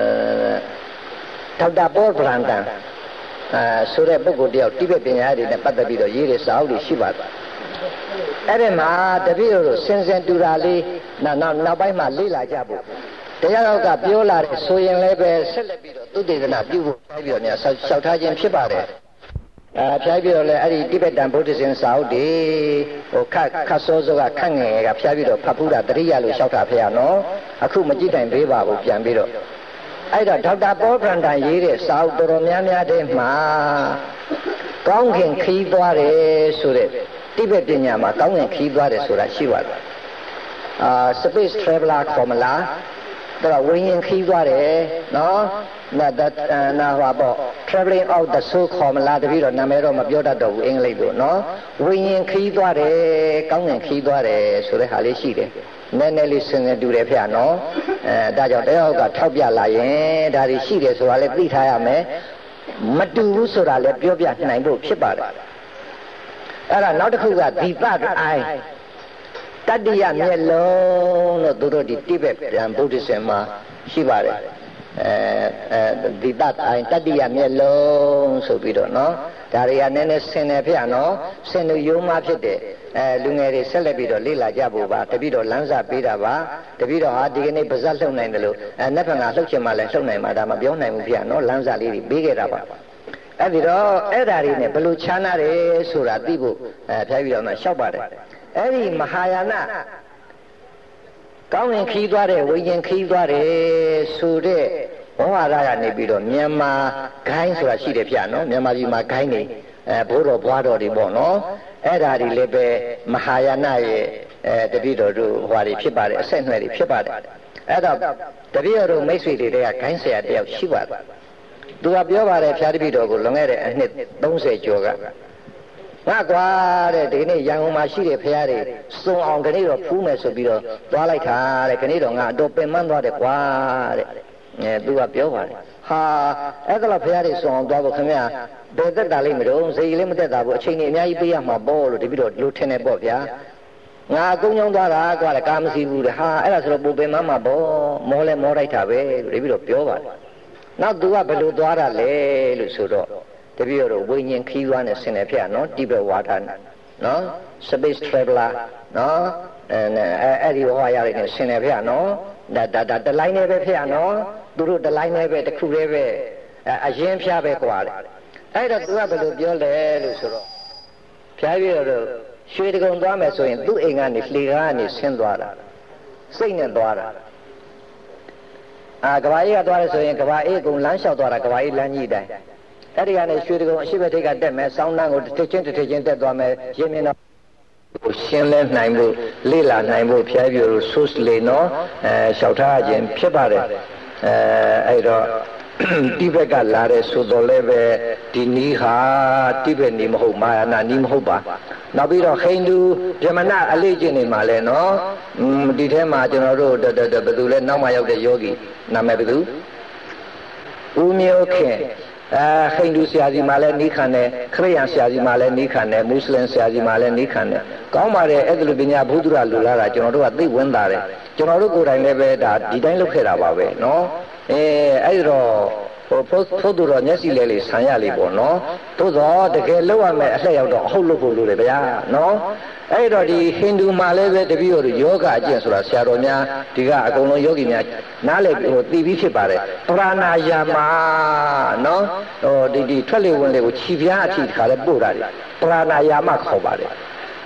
ဒေါက်တာပေါဗရန်တန်အဲဆိုတဲ့ပုဂ္ဂိုလ်တယောက်တိဘက်ပညာရပ်တွေနဲ့ပတ်သက်ပြီးတော့ရေးတဲ့စာအုပ်တွေရှိပါတယ်အဲ့ဒီမှာတပည့်တော်တို့စင်စင်တူတာလေးနောက်နောက်နောက်ပိုင်းမှာလေ့လာကြဖို့တရားတော်ကပြောလာတယ်ဆိုရင်လည်းပဲဆက်လက်ပြီးတော့သုတေသနပြုဖို့ဖြိုးပြီးတော့များလျှောက်ထားခြင်းဖြစ်ပါတယ်အဲဖြိုးပြီးတော့လည်းအဲ့ဒီတိဘက်တန်ဗုဒ္ဓဆင်စာအုပ်တွေဟိုခတ်ခတ်စောစောကခန့်ငယ်ကဖြိုးပြီးတော့ဖတ်ဖူးတာတရိယာလို့လျှောက်တာဖေရနော်အခုမကြည့်တိုင်ပေးပါဘူးပြန်ပြီးတော့အဲ့တော့ဒေါက်တာပေါဗရန်တန်ရေးတဲ့စာအုပ်တော်တော်များများတဲ့မှာကောင်းခင်ခီးသွားတယ်ဆိုတဲ့တိဘက်ပညာမှာကောင်းခင်ခီးသွားတယ်ဆိုတာရှိပါတယ်အာ space traveler ခေါ်မလားဒါဝိညာဉ်ခီးသွားတယ်နော်နာဒတ်နာဟောပေါ့ traveling out the soul ခေါ်မလားတပည့်တော့နာမည်တော့မပြောတတ်တော့ဘူးအင်္ဂလိပ်လိုနော်ဝိညာဉ်ခီးသွားတယ်ကောင်းခင်ခီးသွားတယ်ဆိုတဲ့ဟာလေးရှိတယ်နည်းနည်းလေးစင်စင်တူတယ်ဖေ။နော်အဲဒါကြောင့်တရားကထောက်ပြလာရင်ဒါတွေရှိတယ်ဆိုတာလည်းသိထားရမယ်မတူဘူးဆိုတာလည်းပြောပြနိုင်ဖို့ဖြစ်ပါတယ်အဲ့ဒါနောက်တစ်ခုကဒီပတ်အိုင်တတ္တိယမျက်လုံးလို့သူတို့ဒီတိဘက်ဗုဒ္ဓဆင်မှာရှိပါတယ်အဲအဲဒီပတ်အိုင်တတ္တိယမျက်လုံးဆိုပြီးတော့နော်ဒါတွေကနည်းနည်းဆင်တယ်ဖေ။နော်ဆင်သူယုံမှဖြစ်တယ်အဲလူငယ်တွေဆက်လက်ပြီးတော့လေ့လာကြဖို့ပါတပည့်တော်လမ်းစာပေးတာပါတပည့်တော်ဟာဒီကနေ့ပါဇက်လှုပ်နိုင်တယ်လို့အဲနှစ်ဖက်ကလှုပ်ချင်မှလည်းလှုပ်နိုင်မှာဒါမပြောနိုင်ဘူးဖေ။နော်လမ်းစာလေးတွေပေးခဲ့တာပါအဲ့ဒီတော့အဲ့ဓာရီနဲ့ဘလို့ခြားနာတယ်ဆိုတာသိဖို့အဲဖျားပြီးတော့မှရှောက်ပါတယ်အဲ့ဒီမဟာယာနကောင်းရင်ခီးသွားတယ်ဝိညာဉ်ခီးသွားတယ်ဆိုတဲ့ဝဝရကနေပြီးတော့မြန်မာဂိုင်းဆိုတာရှိတယ်ဗျာနော်မြန်မာပြည်မှာဂိုင်းနေအဲဘိုးတော်ဘွားတော်တွေပေါ့နော်အဲ့ဓာရီလည်းပဲမဟာယာနရဲ့အဲတပည့်တော်တို့ဟွာတွေဖြစ်ပါတယ်အဆက်အနွယ်တွေဖြစ်ပါတယ်အဲ့တော့တပည့်တော်တို့မိတ်ဆွေတွေကဂိုင်းဆရာတယောက်ရှိပါတယ်သူကပြောပါတယ်ဖျားတပည့်တော်ကိုလွန်ခဲ့တဲ့အနှစ်သုံးဆယ်ကျော်ကငါကွာတဲ့ဒီနေ့ရန်ကုန်မှာရှိတဲ့ဖျားတွေစုံအောင်ခဏတော့ဖူးမယ်ဆိုပြီးတော့သွားလိုက်တာတဲ့ခဏတော့ငါအတော်ပင်ပန်းသွားတယ်ကွာတဲ့အဲသူကပြောပါတယ်ဟာအဲ့ဒါတော့ဖျားတွေစုံအောင်သွားဖို့ခင်ဗျာဘယ်သက်တာလိမ့်မလို့စိတ်လေးမသက်တာဘူးအချိန်ကြီးအများကြီးပေးရမှာပေါ့လို့တပည့်တော်လို့ထင်တယ်ပေါ့ဗျာငါအကုန်းချောင်းသွားတာကွာလေကာမရှိဘူးတဲ့ဟာအဲ့ဒါဆိုတော့ပူပင်မမှာပေါ့မောလဲမောလိုက်တာပဲလို့တပည့်တော်ပြောပါတယ်နောက်သူကဘယ်လိုသွားတာလဲလို့ဆိုတော့တပည့်တော်ဝိညာဉ်ခီးသွားနဲ့ဆင်တယ်ဖေ။နော်တိဘက်ဝါဒနော် space traveler နော်အဲအဲ့ဒီဟောရရတဲ့ဆင်တယ်ဖေ။နော်ဒါဒါဒါတလိုင်းနေပဲဖေ။နော်သူတို့တလိုင်းနေပဲတစ်ခုတည်းပဲအရင်ဖျားပဲကွာတဲ့အဲ့တော့သူကဘယ်လိုပြောလဲလို့ဆိုတော့ဖျားပြီးတော့ရွှေတကုံသွားမယ်ဆိုရင်သူ့အိမ်ကနေလှေကားကနေဆင်းသွားတာစိတ်နဲ့သွားတာအာကဘာအေးကသွားတယ်ဆိုရင်ကဘာအေးကုံလမ်းလျှောက်သွားတာကဘာအေးလမ်းကြီးတိုင်းအဲ့ဒီကနေရွှေတကုံအရှိဘက်ထိပ်ကတက်မယ်စောင်းနှန်းကိုတစ်ထချင်းတစ်ထချင်းတက်သွားမယ်ရင်းမြင်တော့ရှင်းလဲနိုင်ဖို့လေ့လာနိုင်ဖို့ဖျားပြလို့ဆုစလေနော်အဲလျှောက်ထားခြင်းဖြစ်ပါတယ်အဲအဲ့တော့တိဘက်ကလာတဲ့ဆိုတော်လည်းပဲဒီနီးဟာတိဘက်နီးမဟုတ်မာယာနာနီးမဟုတ်ပါနောက်ပြီးတော့ဟိန္ဒူဗြဟ္မဏအလေးကျင့်နေမှာလဲနော်ဒီထဲမှာကျွန်တော်တို့ဘယ်သူလဲနောက်မှရောက်တဲ့ယောဂီနာမည်ဘယ်သူဦးမျိုးခင်အဲဟိန္ဒူဆရာကြီးမှလည်းနီးခံတယ်ခရစ်ယာန်ဆရာကြီးမှလည်းနီးခံတယ်မွတ်စလင်ဆရာကြီးမှလည်းနီးခံတယ်ကောင်းပါတယ်အဲ့ဒါလိုပညာဘုဒ္ဓရလူလာတာကျွန်တော်တို့ကသိဝင်တာတယ်ကျွန်တော်တို့ကိုယ်တိုင်လည်းပဲဒါဒီတိုင်းလုပ်ခဲ့တာပါပဲနော်အဲအဲ့တော့ဟိုဖို့သူတော့မျက်စိလဲလေးဆံရလေးပေါ့နော်သို့သောတကယ်လောက်ရမယ်အလှည့်ရောက်တော့အဟုတ်လို့ဖို့လို့လေဗျာနော်အဲ့တော့ဒီဟိန္ဒူမှာလည်းပဲတပည့်တော်ယောဂအကျင့်ဆိုတာဆရာတော်များဒီကအကုန်လုံးယောဂီများနားလည်ဟိုသိပြီးဖြစ်ပါတယ်ပရဏာယာမနော်ဟိုဒီဒီထွက်လေဝင်လေကိုခြိပြားအထိတခါလဲပို့တာလေပရဏာယာမခေါ်ပါတယ်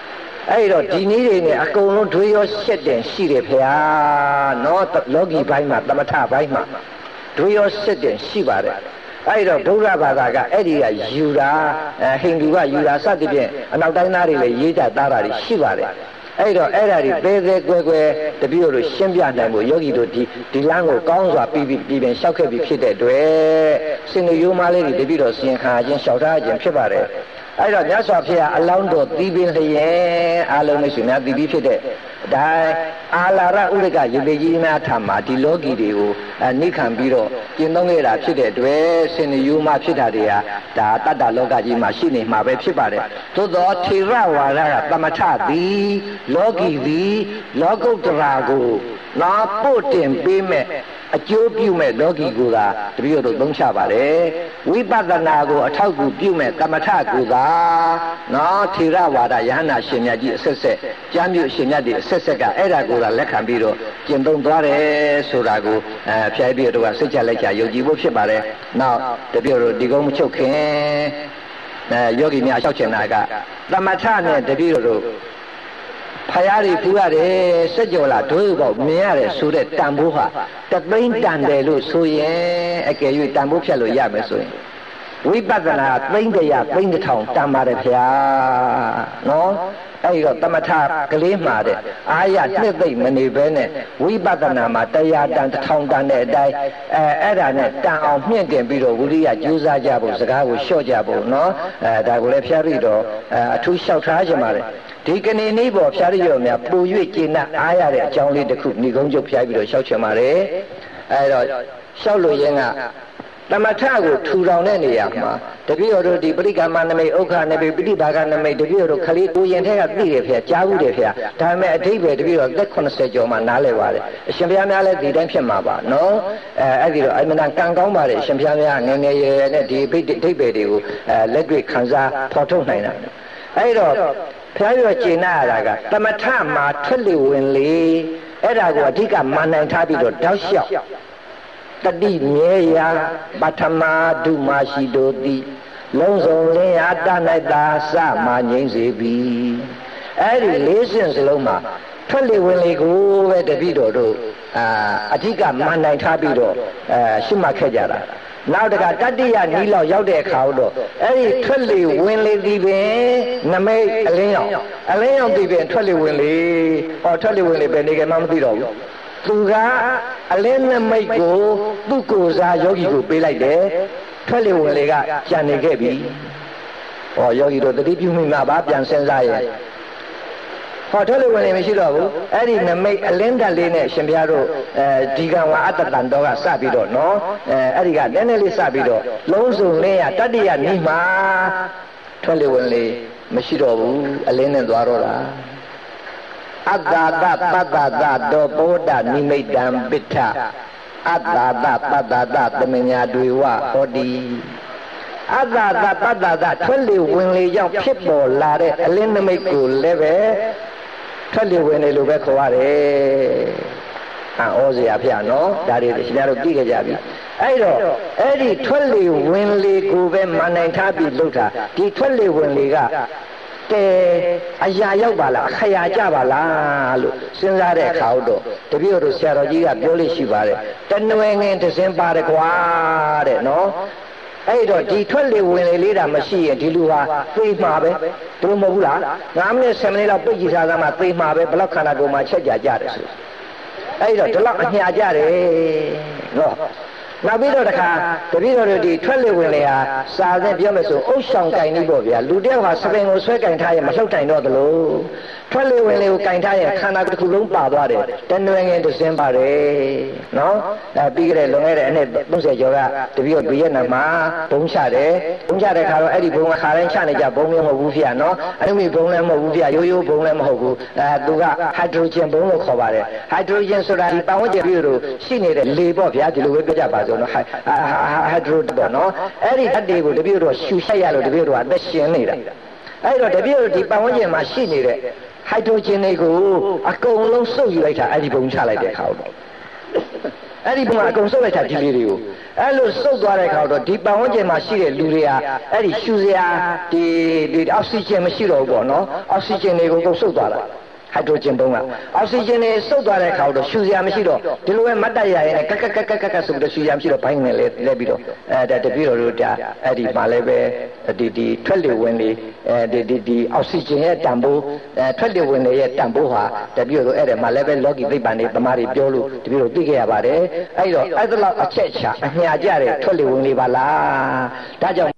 အဲ့တော့ဒီနည်းတွေနဲ့အကုန်လုံးတွေးရောရှက်တယ်ရှိတယ်ဖေဟာနော်လောကီဘိုင်းမှာသမထဘိုင်းမှာတွေးရောရှက်တယ်ရှိပါတယ်အဲ့တော့ဗုဒ္ဓဘာသာကအဲ့ဒီကယူတာဟိန္ဒူကယူတာစသဖြင့်အနောက်တိုင်းသားတွေလည်းရေးကြသားတာတွေရှိပါတယ်အဲ့တော့အဲ့ဒါတွေသေးသေးကွယ်ကွယ်တပည့်တို့ရှင်းပြနိုင်ဖို့ယောဂီတို့ဒီဒီလမ်းကိုကောင်းစွာပြီးပြီးပြီးပင်လျှောက်ခဲ့ပြီးဖြစ်တဲ့အတွက်စင်ရိုးမလေးတွေတပည့်တော်စင်ခါချင်းလျှောက်ထားခြင်းဖြစ်ပါတယ်အဲ့တော့မြတ်စွာဘုရားအလောင်းတော်သီးပင်လျက်အာလုံးမိတ်ဆွေများသီးပြီးဖြစ်တဲ့ဒါအာလာရဥဒကရေပေကြီးများထံမှာဒီလောကီတွေကိုနိခံပြီးတော့ကျင့်သုံးခဲ့တာဖြစ်တဲ့အတွက်စင်ရိုးမဖြစ်တာတွေကဒါတတ္တလောကကြီးမှာရှိနေမှာပဲဖြစ်ပါတယ်သို့သောထေရဝါဒကသမထသည်လောကီသည်လောကုတ္တရာကိုနာပို့တင်ပေးမဲ့အကျိုးပြုမဲ့လောကီကိုသာတပည့်တို့သုံးချပါတယ်ဝိပဿနာကိုအထောက်အကူပြုမဲ့သမထကိုသာနော်ထေရဝါဒယဟနာရှင်မြတ်ကြီးအဆက်ဆက်ကျမ်းပြုရှင်မြတ်တွေအဆက်ဆက်ကအဲ့ဒါကိုသာလက်ခံပြီးတော့ကျင့်သုံးသွားတယ်ဆိုတာကိုအဲဖျားပြည့်တို့ကစိတ်ချလက်ချယုံကြည်ဖို့ဖြစ်ပါတယ်နောက်တပည့်တို့ဒီကုန်းမချုပ်ခင်အဲယောဂီများလျှောက်ချင်တာကသမထနဲ့တပည့်တို့ဖယားတွေပူရတယ်စက်ကြော်လာဒွေးပေါက်မြင်ရတယ်ဆိုတဲ့တန်ဖိုးဟာတသိန်းတန်တယ်လို့ဆိုရင်အကယ်၍တန်ဖိုးဖြတ်လို့ရမယ်ဆိုရင်ဝိပဿနာသိန်းတရာသိန်းတစ်ထောင်တန်ပါတယ်ဗျာနော်အဲ့တော့သမထကလေးမှာတဲ့အာရနှစ်သိမ့်မနေဘဲနဲ့ဝိပဿနာမှာတရားတန်တစ်ထောင်တန်တဲ့အတိုင်းအဲအဲ့ဒါနဲ့တန်အောင်မြင့်တင်ပြီးတော့ဝိရိယကြိုးစားကြဖို့စကားကိုလျှော့ကြဖို့နော်အဲဒါကိုလည်းဖျားပြီးတော့အထူးလျှောက်ထားကြပါတယ်ဒီကနေ့နေ့ပေါ်ဖျားရရောများပူ၍ကျင့်납အားရတဲ့အကြောင်းလေးတစ်ခုဏိကုံးချုပ်ဖျားပြီးတော့လျှောက်ချင်ပါတယ်အဲတော့လျှောက်လို့ရင်ကသမထကိုထူထောင်တဲ့နေရာမှာတပည့်တော်တို့ဒီပရိက္ခမနမိတ်ဥက္ခနမိတ်ပိဋိဘာဂနမိတ်တပည့်တော်တို့ခလေးကိုရင်ထဲကသိတယ်ဖေကြားဘူးတယ်ဖေဒါပေမဲ့အဓိပ္ပာယ်တပည့်တော်သက်ခုနှစ်ဆယ်ကျော်မှနားလည်ပါတယ်အရှင်ဘုရားများလည်းဒီတိုင်းဖြစ်မှာပါနော်အဲအဲ့ဒီတော့အမှန်တန်ကံကောင်းပါတယ်အရှင်ဘုရားများငယ်ငယ်ရွယ်ရွယ်နဲ့ဒီအဓိပ္ပာယ်တွေကိုအဲလက်တွေ့ခံစားဖော်ထုတ်နိုင်တာအဲ့တော့ဖျားရကျင့်နာရတာကသမထမှာထွက်လေဝင်လေအဲ့ဒါကိုအဓိကမှန်နိုင်ထားပြီးတော့တောက်လျှောက်တတိမြေယာပထမဒုမရှိတို့သည်လုံးစုံလင်းအားတနိုင်တာစမှငိမ့်စေပြီအဲ့ဒီလေးစင်စလုံးမှာထွက်လေဝင်လေကိုပဲတပိတော်တို့အာအဓိကမှန်နိုင်ထားပြီးတော့အဲရှုမှတ်ခဲ့ကြတာနောက်တကတတိယနီးလောက်ရောက်တဲ့အခါတော့အဲ့ဒီထွက်လေဝင်လေဒီပင်နမိတ်အလင်းရောက်အလင်းရောက်ဒီပင်ထွက်လေဝင်လေဟောထွက်လေဝင်လေပဲနေကြမှမသိတော့ဘူးသူကအလင်းနမိတ်ကိုသူ့ကိုယ်စားယောဂီကိုပေးလိုက်တယ်ထွက်လေဝင်လေကကြံနေခဲ့ပြီဟောယောဂီတို့တတိပြုမိမှာပါပြန်စဉ်းစားရဲ့ဟောထွက်လေဝင်လေမရှိတော့ဘူးအဲ့ဒီနမိတ်အလင်းတက်လေးနဲ့ရှင်ဘုရားတို့အဲဒီကံဝါအတ္တတန်တော်ကစပြီးတော့နော်အဲအဲ့ဒီကနည်းနည်းလေးစပြီးတော့လုံးစုံလင်းရတတ္တိယနိမှာထွက်လေဝင်လေမရှိတော့ဘူးအလင်းနဲ့သွားတော့တာအတ္တတပတ္တတတောပောဒနိမိတ်တံပိဋ္ဌအတ္တတပတ္တတသမညာတွေဝဟောတိအတ္တတပတ္တတထွက်လေဝင်လေကြောင့်ဖြစ်ပေါ်လာတဲ့အလင်းနမိတ်ကိုလည်းပဲထွက်လေဝင်လေလို့ပဲခေါ်ရတယ်။အာဩဇေယဖျားနော်ဒါတွေရှင်များတို့သိကြကြပြီ။အဲ့တော့အဲ့ဒီထွက်လေဝင်လေကိုပဲမနိုင်ထားပြီးလုပ်တာဒီထွက်လေဝင်လေကတဲအရာရောက်ပါလားခရာကြပါလားလို့စဉ်းစားတဲ့အခါတော့တပည့်တော်ဆရာတော်ကြီးကပြောလို့ရှိပါတယ်တနွယ်ငင်တစင်းပါတယ်ကွာတဲ့နော်အဲ့တော့ဒီထွက်လေဝင်လေလေးတာမရှိရင်ဒီလူဟာသိမှာပဲသူမဟုတ်ဘူးလားငါးမိနစ်ဆယ်မိနစ်လောက်ပြည့်ကြည့်စားသားမှသိမှာပဲဘလောက်ခန္ဓာကိုယ်မှာချက်ကြကြတယ်ဆိုအဲ့တော့ဒီလောက်အညာကြတယ်နော်နောက်ပြီးတော့တခါတပည့်တော်တို့ဒီထွက်လေဝင်လေဟာစာသင်ပြောမယ်ဆိုအုပ်ဆောင်ကင်နေပေါ့ဗျာလူတယောက်ဟာစပင်ကိုဆွဲကင်ထားရင်မလှုပ်တိုင်တော့သလိုထွက်လေဝင်လေကိုကင်ထားရင်ခန္ဓာတစ်ခုလုံးပါသွားတယ်တနွယ်ငင်တစင်းပါတယ်နော်အဲပြီးကြတဲ့လွန်ခဲ့တဲ့အနှစ်သုံးဆယ်ကျော်ကတပည့်တော်ဗီယက်နမ်မှာဘုံချတယ်ဘုံချတဲ့ခါတော့အဲ့ဒီဘုံကခါတိုင်းချနေကြဘုံမျိုးမဟုတ်ဘူးဗျာနော်အဲ့ဒီဘုံလည်းမဟုတ်ဘူးဗျာရိုးရိုးဘုံလည်းမဟုတ်ဘူးအဲသူကဟိုက်ဒရိုဂျင်ဘုံလို့ခေါ်ပါတယ်ဟိုက်ဒရိုဂျင်ဆိုတာဒီပတ်ဝန်းကျင်ပြီးတော့ရှိနေတဲ့လေပေါ့ဗျာဒီလိုပဲပြောကြပါစို့နော်ဟိုက်ဒရိုပေါ့နော်အဲ့ဒီဓာတ်တွေကိုတပည့်တော်ရှူဆက်ရလို့တပည့်တော်အသက်ရှင်နေတာအဲ့တော့တပည့်တော်ဒီပတ်ဝန်းကျင်မှာရှိနေတဲ့ဟိုက်ဒရိုဂျင်တွေကိုအကုန်လုံးစုပ်ယူလိုက်တာအဲ့ဒီဘုံချလိုက်တဲ့အခါတော့အဲ့ဒီဘုံကအကုန်စုပ်လိုက်တာဒီလေးတွေကိုအဲ့လိုစုပ်သွားတဲ့အခါတော့ဒီပတ်ဝန်းကျင်မှာရှိတဲ့လူတွေကအဲ့ဒီရှူစရာဒီဒီအောက်ဆီဂျင်မရှိတော့ဘူးပေါ့နော်အောက်ဆီဂျင်တွေကိုကုန်စုပ်သွားတာဟိုက်ဒရိုဂျင်ဘုံကအောက်ဆီဂျင်တွေစုပ်သွားတဲ့အခါတော့ရှူစရာမရှိတော့ဒီလိုပဲမတ်တက်ရရဲ့ကက်ကက်ကက်ကက်ကဆိုပြီးရှူစရာမရှိတော့ဘိုင်းနဲ့လဲလဲပြီးတော့အဲဒါတပည့်တော်တို့ဒါအဲ့ဒီမှာလည်းပဲဒီဒီထွက်လေဝင်လေအဲဒီဒီဒီအောက်ဆီဂျင်ရဲ့တန်ဖိုးအဲထွက်လေဝင်လေရဲ့တန်ဖိုးဟာတပည့်တော်တို့အဲ့ဒါမှာလည်းပဲလောကီသိပ္ပံတွေပမာတွေပြောလို့တပည့်တော်သိခဲ့ရပါတယ်အဲ့တော့အဲ့ဒါလောက်အချက်ချအမြာကြတဲ့ထွက်လေဝင်လေပါလားဒါကြောင့်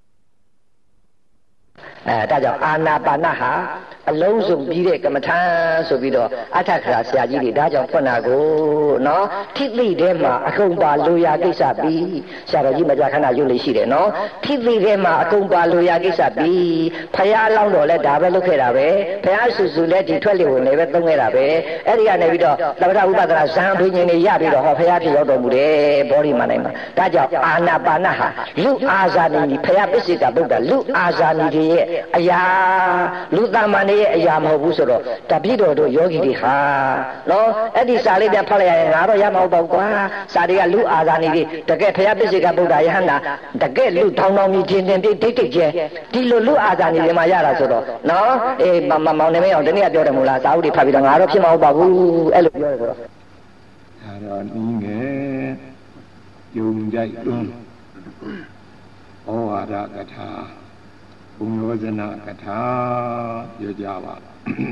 အဲဒါကြောင့်အာနာပါနဟာအလုံးစုံပြီးတဲ့ကမ္မထာဆိုပြီးတော့အထခရာဆရာကြီးတွေဒါကြောင့်ဖွင့်တာကိုနော်ထိသိထဲမှာအကုန်ပါလိုရာကိစ္စပြီးဆရာတော်ကြီးမကြာခဏရုပ်လေးရှိတယ်နော်ထိသိထဲမှာအကုန်ပါလိုရာကိစ္စပြီးဖရာလောင်းတော်လဲဒါပဲလုပ်ခဲ့တာပဲဖရာဆူဆူလဲဒီထွက်လေဝင်လဲပဲသုံးခဲ့တာပဲအဲ့ဒီကနေပြီးတော့သမထဥပဒနာဇံဘိညာဉ်တွေရပြီးတော့ဟောဖရာဖြစ်ရောက်တော်မူတယ်ဘောဓိမနိုင်မှာဒါကြောင့်အာနာပါနဟာလူအာဇာနည်ဖရာပစ္စေကဗုဒ္ဓလူအာဇာနည်တွေရဲ့အရာလူသမန်ရဲ့အရာမဟုတ်ဘူးဆိုတော့တပည့်တော်တို့ယောဂီတွေဟာနော်အဲ့ဒီစာလေးပြန်ဖတ်လိုက်ရရင်ငါတော့ရမဟုတ်တော့ကွာစာတွေကလူအာဇာနည်တွေတကယ်ဖရာပစ္စေကဗုဒ္ဓယဟန္တာတကယ်လူထောင်ထောင်ကြီးချင်းချင်းပြိတ်တိတ်တိတ်ကျဲဒီလိုလူအာဇာနည်တွေမှာရတာဆိုတော့နော်အေးမောင်နေမအောင်တနေ့ကပြောတယ်မို့လားစာအုပ်တွေဖတ်ပြီးတော့ငါတော့ဖြစ်မဟုတ်ပါဘူးအဲ့လိုပြောတယ်ဆိုတော့ဒါတော့နင်းငယ်ယုံကြိုက်တွန်းဩဝါဒကထာဘုံယောဇနာကထာပြောကြပါဒါ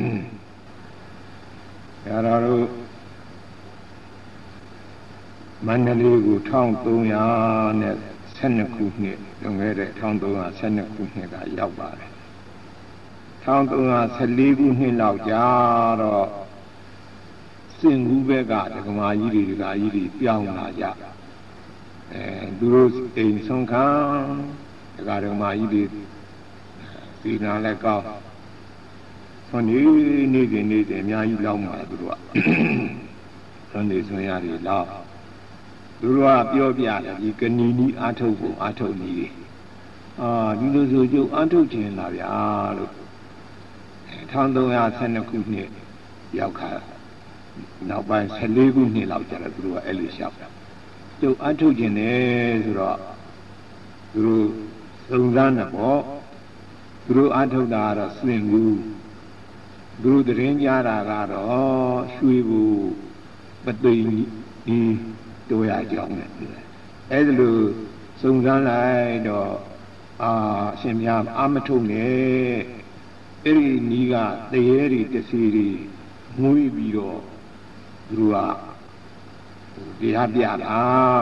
တော့မန္တလေးကိုတစ်ထောင်သုံးရာနဲ့ဆယ်နှစ်ခုနှစ်လွန်ခဲ့တဲ့တစ်ထောင်သုံးရာဆယ်နှစ်ခုနှစ်ကရောက်ပါတယ်တစ်ထောင်သုံးရာဆယ်လေးခုနှစ်လောက်ကြာတော့စင်ကူးဘက်ကဒကမာကြီးတွေဒကာကြီးတွေပြောင်းလာကြအဲသူတို့အိမ်ဆုံးခံဒကာဒကမာကြီးတွေဒီနာလည်းကောင်းဆွန်နေနေနေနေအများကြီးလောက်မှာသူတို့ကဆွန်နေဆွန်ရတွေလောက်သူတို့ကပြောပြတယ်ဒီကနီနီအာထုတ်ဖို့အာထုတ်နေတယ်အာဒီလိုဆိုကြအာထုတ်ခြင်းလာဗျာလို့တစ်ထောင်သုံးရာဆယ်နှစ်ခုနှစ်ရောက်ခါနောက်ပိုင်းဆယ်လေးခုနှစ်လောက်ကြာတော့သူတို့ကအဲ့လိုလျှောက်တာကျုပ်အာထုတ်ခြင်းတယ်ဆိုတော့သူတို့စုံစမ်းတယ်ပေါ့သူတို့အားထုတ်တာကတော့စင်ကူသူတို့တရင်ကြတာကတော့ရွှေဘူပသိမ်ဒီတို့ရကြောင်းနဲ့အဲ့ဒါလိုစုံစမ်းလိုက်တော့အာအရှင်မြတ်အာမထုတ်နဲ့အဲ့ဒီနီးကတရေတွေတစီတွေငွေးပြီးတော့သူတို့ကတရားပြတာ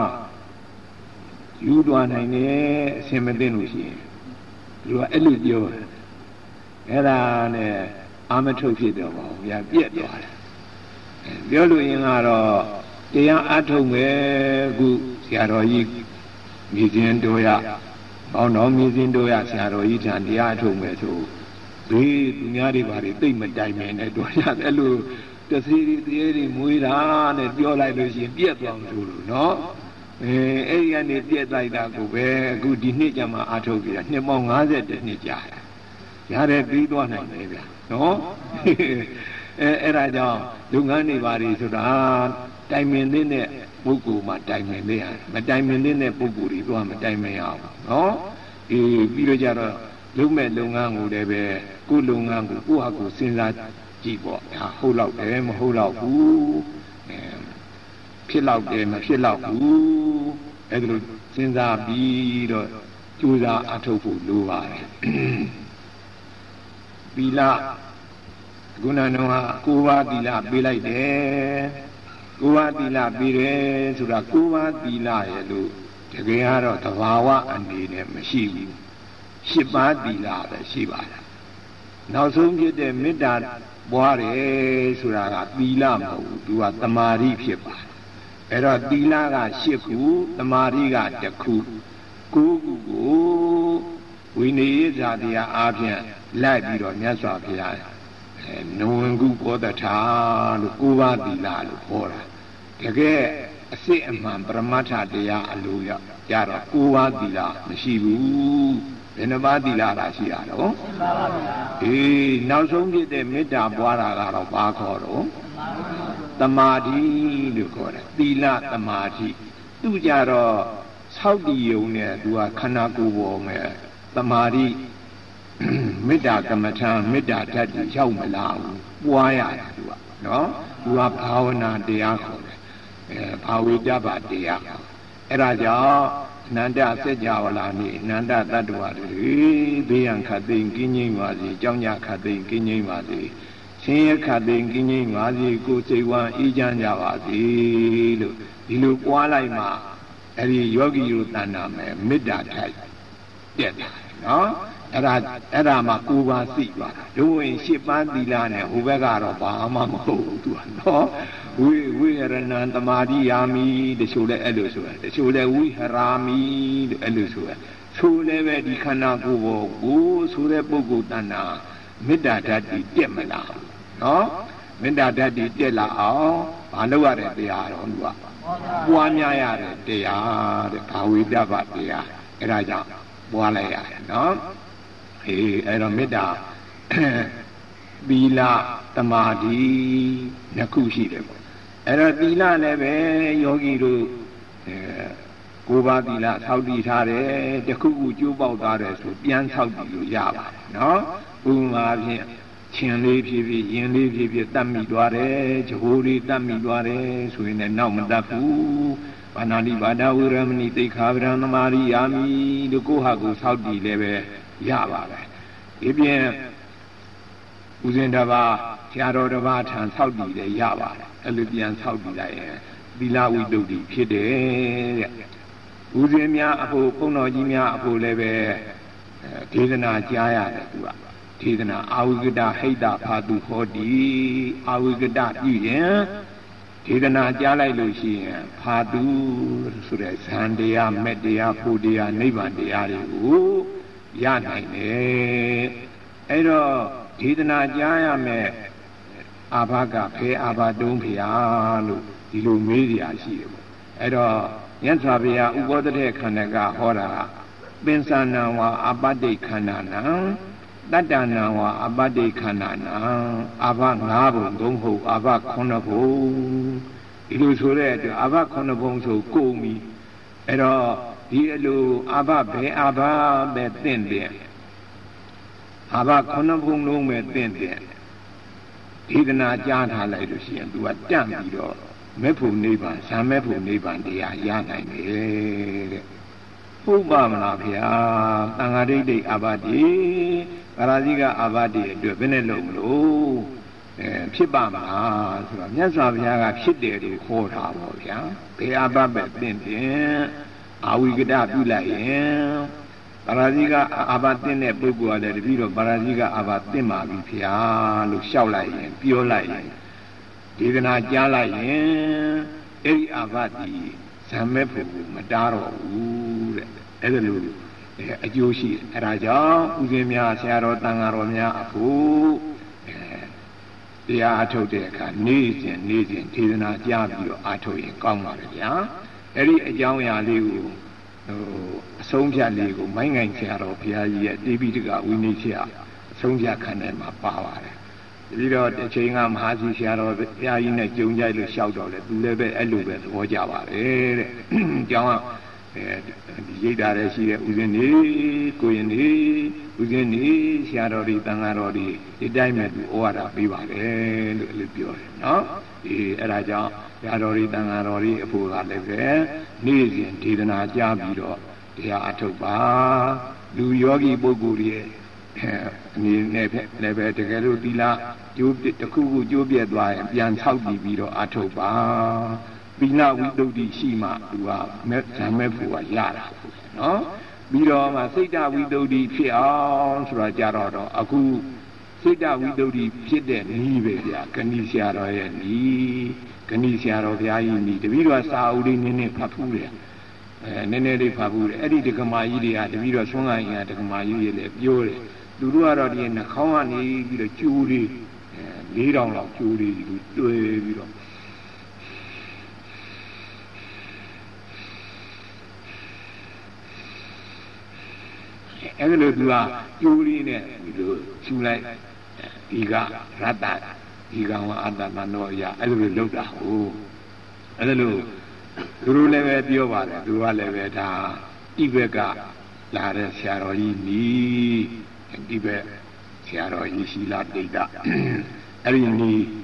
ယူသွားနိုင်တယ်အရှင်မသိလို့ရှိရင်သူကအဲ့လိုပြောတယ်အဲ့ဒါနဲ့အာမထုတ်ဖြစ်တော့ပါဗျာပြက်သွားတယ်ပြောလို့ရင်ကတော့တရားအထုတ်မယ်ခုဆရာတော်ကြီးမြည်ခြင်းတို့ရဘောင်းတော်မြည်ခြင်းတို့ရဆရာတော်ကြီးထံတရားအထုတ်မယ်ဆိုဘေးသူများတွေဘာတွေသိမ့်မတိုင်မယ်နဲ့တို့ရတယ်အဲ့လိုတစီတွေတရားတွေမွေးတာနဲ့ပြောလိုက်လို့ရှိရင်ပြက်သွားမှလို့နော်အဲအဲ့ဒီကနေပြက်လိုက်တာကိုပဲအခုဒီနှစ်ကျမှအာထုတ်ပြီးတာနှစ်ပေါင်း၅၀နှစ်ကြာတယ်ရတဲ့ပြီးသွားနိုင်တယ်ဗျာနော်အဲအဲ့ဒါကြောင့်လုပ်ငန်းတွေပါတွေဆိုတာတိုင်ပင်တဲ့ပုဂ္ဂိုလ်မှတိုင်ပင်တဲ့ဟာမတိုင်ပင်တဲ့ပုဂ္ဂိုလ်တွေတော့မတိုင်ပင်ရအောင်နော်အေးပြီးတော့ကြတော့လုပ်မဲ့လုပ်ငန်းကိုလည်းပဲကိုယ်လုပ်ငန်းကိုကိုယ့်ဟာကိုယ်စဉ်းစားကြည့်ပေါ့ဒါဟုတ်တော့တယ်မဟုတ်တော့ဘူးအဲဖြစ်တော့တယ်မဖြစ်တော့ဘူးအဲ့ဒါလိုစဉ်းစားပြီးတော့ကြိုးစားအထောက်ဖို့လိုပါတယ်ပီလာခုနကတော့ကိုးပါးသီလပေးလိုက်တယ်ကိုးပါးသီလပေးတယ်ဆိုတာကိုးပါးသီလရဲ့လို့တကယ်ကတော့သဘာဝအနေနဲ့မရှိဘူးရှစ်ပါးသီလပဲရှိပါတယ်နောက်ဆုံးဖြစ်တဲ့မေတ္တာပွားတယ်ဆိုတာကသီလမဟုတ်ဘူးသူကသမာဓိဖြစ်ပါတယ်အဲ့တော့သီလကရှစ်ခုသမာဓိကတစ်ခုကိုးခုကိုဝိနည်းဇာတရားအားဖြင့်လိုက်ပြီးတော့မြတ်စွာဘုရားအဲနဝံကုဘောဓထာလို့ကိုးပါးသီလလို့ခေါ်တာတကယ်အစစ်အမှန်ပရမတ္ထတရားအလိုရောက်ကြတော့ကိုးပါးသီလမရှိဘူးဘယ်နှပါးသီလလားရှိရတော့အေးနောက်ဆုံးဖြစ်တဲ့မေတ္တာပွားတာကတော့ဘာခေါ်တော့သမာဓိလို့ခေါ်တယ်သီလသမာဓိသူကြတော့ဆောက်တည်ုံနဲ့သူကခန္ဓာကိုယ်ပေါ်မှာသမာဓိမေတ္တာကမ္မထာမေတ္တာဓာတ်ကြီးရောက်မလာဘူးပွားရတယ်သူကနော်သူကဘာဝနာတရားခေါ်တယ်အဲဘာဝိတ္တပတရားအဲ့ဒါကြောင့်အနန္တစัจ java လာနေအနန္တတ attva တွေဘေးရန်ခတ်သိမ်းကင်းငြိမ်းပါစေကြောင်းကြခတ်သိမ်းကင်းငြိမ်းပါစေရှင်ရခတ်သိမ်းကင်းငြိမ်းပါစေကိုယ်စိတ်ဝမ်းအေးချမ်းကြပါစေလို့ဒီလိုပွားလိုက်မှအဲ့ဒီယောဂီတို့တဏ္ဍာမယ်မေတ္တာထိုက်တက်တယ်နော်အဲ့ဒါအဲ့ဒါမှကိုယ်ပါသိသွားတာတို့ဝင်ရှစ်ပန်းသီလနဲ့ဟိုဘက်ကတော့ဘာမှမဟုတ်ဘူးသူကနော်ဝိဝိရဏံသမာဓိယာမိတချို့လည်းအဲ့လိုဆိုတယ်တချို့လည်းဝိဟရာမိလို့အဲ့လိုဆိုတယ်ဆိုလည်းပဲဒီခန္ဓာကိုယ်ပေါ်ကိုဆိုတဲ့ပုဂ္ဂိုလ်တဏ္ဍာမေတ္တာဓာတ်ကြီးတက်မလားနော်မေတ္တာဓာတ်ကြီးတက်လာအောင်မလုပ်ရတဲ့တရားတော်သူကပွားများရတဲ့တရားတဲ့ဘာဝိတ္တပတရားအဲ့ဒါကြောင့်ပွားလိုက်ရတယ်နော်အေးအဲ့တော့မေတ္တာသီလသမာဓိနှစ်ခုရှိတယ်ပေါ့အဲ့တော့သီလလည်းပဲယောဂီတို့အဲကိုးပါးသီလဆောက်တည်ထားတယ်တခုခုကျိုးပေါက်သွားတယ်ဆိုပြန်ဆောက်တည်လို့ရပါတယ်နော်ဥပမာဖြင့်ချင်းလေးဖြစ်ဖြစ်ရင်လေးဖြစ်ဖြစ်တတ်မိသွားတယ်ဂျဟိုးလေးတတ်မိသွားတယ်ဆိုရင်လည်းနောက်မတတ်ဘူးဘာနာတိဘာဒဝိရမဏိသိခာဗရံသမာရိယာမိတို့ကိုဟာကိုဆောက်တည်လည်းပဲရပါတယ်ဒီပြင်ဥစဉ်တစ်ပါးဆရာတော်တစ်ပါးထံဆောက်တည်လည်းရပါတယ်အဲ့လိုပြန်ဆောက်တည်လိုက်ရင်သီလဝိတ္တုဖြစ်တယ်တဲ့ဥစဉ်များအဖို့ဘုန်းတော်ကြီးများအဖို့လည်းပဲဒေသနာကြားရတယ်သူကဒေသနာအာဝိကတဟိတဖာတုဟောတိအာဝိကတပြုရင်ဒေသနာကြားလိုက်လို့ရှိရင်ဖာတုဆိုတဲ့ဇန်တရားမက်တရားဖို့တရားနိဗ္ဗာန်တရားတွေကိုရနိုင်တယ်အဲ့တော့ဒေသနာကြားရမယ်အာဘကဖေအာဘတုံးဖေဟာလို့ဒီလိုမေးကြရှိတယ်ပေါ့အဲ့တော့မြတ်စွာဘုရားဥပောတထေခန္ဓကဟောတာပင်စနံဝါအပတ္တိခန္ဓာနံတတ္တနာဝါအပတ္တိခန္ဓာနာအာဘငါးဘုံသုံးဟုတ်အာဘခုနှစ်ဘုံဒီလိုဆိုတဲ့အတွက်အာဘခုနှစ်ဘုံဆိုကုန်ပြီအဲ့တော့ဒီအလိုအာဘဘယ်အာဘပဲတင့်တယ်အာဘခုနှစ်ဘုံလုံးပဲတင့်တယ်ဒေသနာကြားထားလိုက်လို့ရှိရင် तू ကတန့်ပြီးတော့မေဖို့နိဗ္ဗာန်ဇာမေဖို့နိဗ္ဗာန်တရားရနိုင်တယ်တဲ့ဟုတ်ပါမလားဗျာတန်ဃာဒိဋ္ဌိအာဘတိပါရာဇိကအာဘတိအတွက်ဘယ်နဲ့လုပ်မလို့အဲဖြစ်ပါမလားဆိုတော့မြတ်စွာဘုရားကဖြစ်တယ်လို့ခေါ်တာပေါ့ဗျာဘယ်အာဘပဲသင်တင်အာဝိကတပြုလိုက်ရင်ပါရာဇိကအာဘသင်တဲ့ပုဂ္ဂိုလ်ကလည်းတပည့်တော့ပါရာဇိကအာဘသင်ပါပြီဗျာလို့လျှောက်လိုက်ရင်ပြောလိုက်ရင်ဒေသနာကြားလိုက်ရင်အဲ့ဒီအာဘတိဇံမဲ့ဖို့မတားတော့ဘူးတဲ့အဲ့ဒါလို့အကျိုးရှိတယ်အဲ့ဒါကြောင့်ဥစဉ်များဆရာတော်တန်ဃာတော်များအဖို့တရားအထုတ်တဲ့အခါနေ့စဉ်နေ့စဉ်ဒေသနာကြားပြီးတော့အထုတ်ရင်ကောင်းပါလေဗျာအဲ့ဒီအကြောင်းအရာလေးကိုဟိုအဆုံးဖြတ်လေးကိုမိုင်းငိုင်ဆရာတော်ဘုရားကြီးရဲ့တေပိတကဝိနည်းချအဆုံးဖြတ်ခံထဲမှာပါပါတယ်ပြီးတော့တစ်ချိန်ကမဟာစီဆရာတော်ဘုရားကြီးနဲ့ကြုံကြိုက်လို့လျှောက်တော့လေသူလည်းပဲအဲ့လိုပဲသဘောကျပါတယ်တဲ့အကြောင်းကအဲဒီရိတ်တာလည်းရှိတဲ့ဥစဉ်နေကိုရင်နေဥစဉ်နေဆရာတော်ဒီတန်ဃာတော်ဒီဒီတိုင်းမဲ့သူဩဝါဒပေးပါတယ်လို့အဲ့လိုပြောတယ်နော်ဒီအဲ့ဒါကြောင့်ဆရာတော်ဒီတန်ဃာတော်ဒီအဖို့ကလည်းပဲနေ့စဉ်ဒေသနာကြားပြီးတော့တရားအထုတ်ပါလူယောဂီပုဂ္ဂိုလ်ရဲ့အနေနဲ့လည်းပဲတကယ်လို့သီလကျိုးတစ်ခုခုကျိုးပြတ်သွားရင်ပြန်ဆောက်တည်ပြီးတော့အထုတ်ပါသီလဝိတ္တုရှိမှသူကမဲ့ဇံမဲ့ဖို့ကရတာနော်ပြီးတော့မှစိတ်တဝိတ္တုဖြစ်အောင်ဆိုတာကြတော့တော့အခုစိတ်တဝိတ္တုဖြစ်တဲ့နည်းပဲဗျာဂဏိဆရာတော်ရဲ့နည်းဂဏိဆရာတော်ဘုရားကြီးနည်းတပည့်တော်စာအုပ်လေးနည်းနည်းဖတ်ဖူးတယ်အဲနည်းနည်းလေးဖတ်ဖူးတယ်အဲ့ဒီဒကမာကြီးတွေကတပည့်တော်ဆွမ်းကိုင်းကဒကမာကြီးတွေလည်းပြောတယ်သူတို့ကတော့ဒီနှာခေါင်းကနေပြီးတော့ကျိုးလေးအဲ၄တောင်လောက်ကျိုးလေးတွေ့ပြီးတော့အဲ့ဒါလို့သူကကျိုးလေးနဲ့ဒီလိုရှူလိုက်ဒီကရတ္တဒီကောင်ကအတ္တတန်တော့ရအဲ့လိုလုပ်တာဟုတ်အဲ့လိုသူတို့လည်းပဲပြောပါတယ်သူကလည်းပဲဒါတိဘက်ကလာတဲ့ဆရာတော်ကြီးနီးတိဘက်ဆရာတော်ကြီးရှိလာဒိဋ္ဌအဲ့ဒီနီး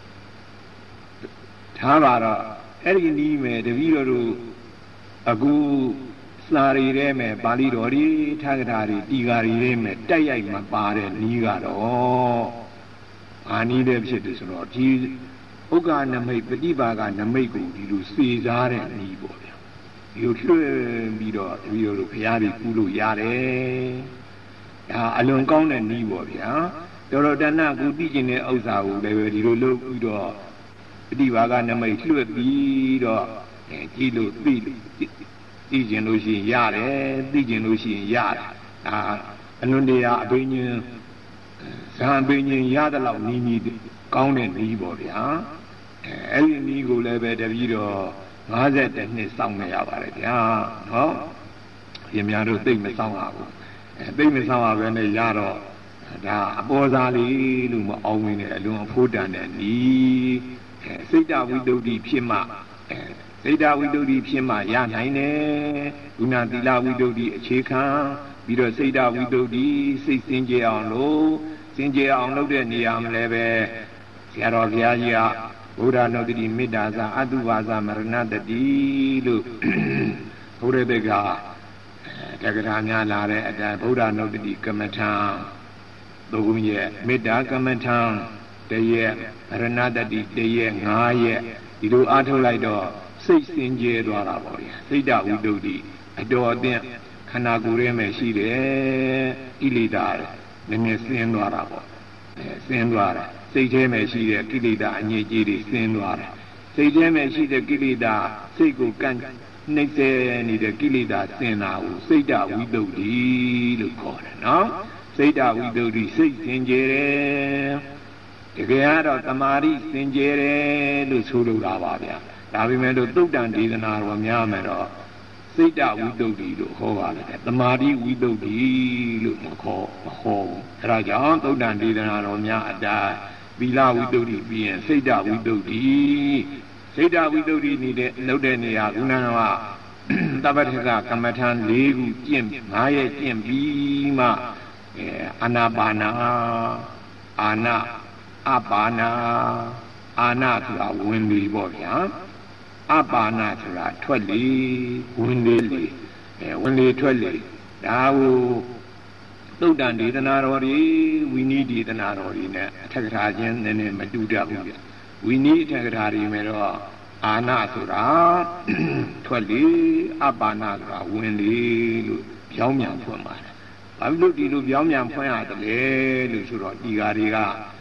ထားပါတော့အဲ့ဒီနီးမယ်တပည့်တော်တို့အခုစာရီထဲမှာပါဠိတော်တွေထာဂတာတွေတီဃာတွေထဲမှာတက်ရိုက်မပါတဲ့နီးကတော့အာနီးတဲ့ဖြစ်တယ်ဆိုတော့ဒီဥက္ကနမိတ်ပฏิပါကနမိတ်ကိုဒီလိုစေစားတဲ့နီးပေါ့ဗျာဒီလိုလွှဲပြီးတော့တပည့်တော်တို့ဘုရားကြီးကူးလို့ရတယ်ဒါအလွန်ကောင်းတဲ့နီးပေါ့ဗျာတော်တော်တဏ္ဍကိုသိကျင်တဲ့ဥစ္စာကိုလည်းပဲဒီလိုလုပ်ပြီးတော့ပฏิပါကနမိတ်လွှဲပြီးတော့အဲကြည့်လို့သိလို့သိကျင်လို့ရှိရင်ရတယ်သိကျင်လို့ရှိရင်ရတယ်ဒါအလွန်တရာအဘိညာဉ်ဇံအဘိညာဉ်ရတဲ့လောက်နီးနီးကောင်းတဲ့နီးပေါ့ဗျာအဲအဲ့ဒီနီးကိုလည်းပဲတပည့်တော်၅၁နှစ်စောင့်နေရပါတယ်ဗျာနော်ပြင်များတို့သိမစောင့်ရဘူးအဲသိမစောင့်ရဘဲနဲ့ရတော့ဒါအပေါ်စားလေးလို့မအောင်ဝင်တဲ့အလွန်အဖိုးတန်တဲ့နီးအဲစိတ်တဝိတ္တုဖြစ်မှအဲစိတ်တဝိတ္တုဖြစ်မှရနိုင်တယ်ဂုဏသီလဝိတ္တုအခြေခံပြီးတော့စိတ်တဝိတ္တုစိတ်စင်ကြယ်အောင်လို့စင်ကြယ်အောင်လုပ်တဲ့နေရာမှာလည်းပဲဆရာတော်ဘုရားကြီးကဘုရားနုတ္တိမေတ္တာစာအတုပါစာမရဏတတိလို့ဘုရားတက္ကတက္ကရာများလာတဲ့အတိုင်းဘုရားနုတ္တိကမ္မထံသုံးရက်မေတ္တာကမ္မထံတရက်မရဏတတိတရက်ငါးရက်ဒီလိုအားထုတ်လိုက်တော့စိတ်စင်ကြယ်သွားတာပေါ့ဗျာစိတ်တဝိတ္တုအတော်အသင့်ခန္ဓာကိုယ်ထဲမှာရှိတယ်ဣလိတာနည်းနည်းစင်းသွားတာပေါ့အဲစင်းသွားတာစိတ်ထဲမှာရှိတဲ့ကိလေသာအငြိကြီးတွေစင်းသွားတယ်စိတ်ထဲမှာရှိတဲ့ကိလေသာစိတ်ကိုကန့်နှိမ့်စေနေတဲ့ကိလေသာစင်တာကိုစိတ်တဝိတ္တုလို့ခေါ်တယ်နော်စိတ်တဝိတ္တုစိတ်စင်ကြယ်တယ်တကယ်ကတော့တမာတိစင်ကြယ်တယ်လို့ဆိုလိုတာပါဗျာဒါပေမဲ့လို့သုတ်တန်ဒေသနာတော်များမယ်တော့စိတ်တဝိတ္တုလို့ဟောပါတယ်တမာတိဝိတ္တုလို့မခေါ်မဟောဘူးအဲဒါကြောင့်သုတ်တန်ဒေသနာတော်များအတိုင်းသီလဝိတ္တုပြီးရင်စိတ်တဝိတ္တုစိတ်တဝိတ္တုနေတဲ့လုပ်တဲ့နေရာခုနကတပ္ပထကကမ္မထံ၄ခုကျင့်၅ရက်ကျင့်ပြီးမှအဲအာနာပါနာအာနာအပါနာအာနာဆိုတာဝင်လေပေါ့ဗျာအပါနာဆိုတာထွက်လေဝင်လေလေအဲဝင်လေထွက်လေဒါကိုသုတ်တန်ဒေသနာတော်တွေဝိနည်းဒေသနာတော်တွေနဲ့အထက်ကထာချင်းနည်းနည်းမတူတတ်ဘူးဗျဝိနည်းအထက်ကထာတွေमेंတော့အာနာဆိုတာထွက်လေအပါနာဆိုတာဝင်လေလို့ပြောင်းပြန်ဖွင့်ပါတယ်ဘာဖြစ်လို့ဒီလိုပြောင်းပြန်ဖွင့်ရတယ်လို့ဆိုတော့ဒီဃာတွေက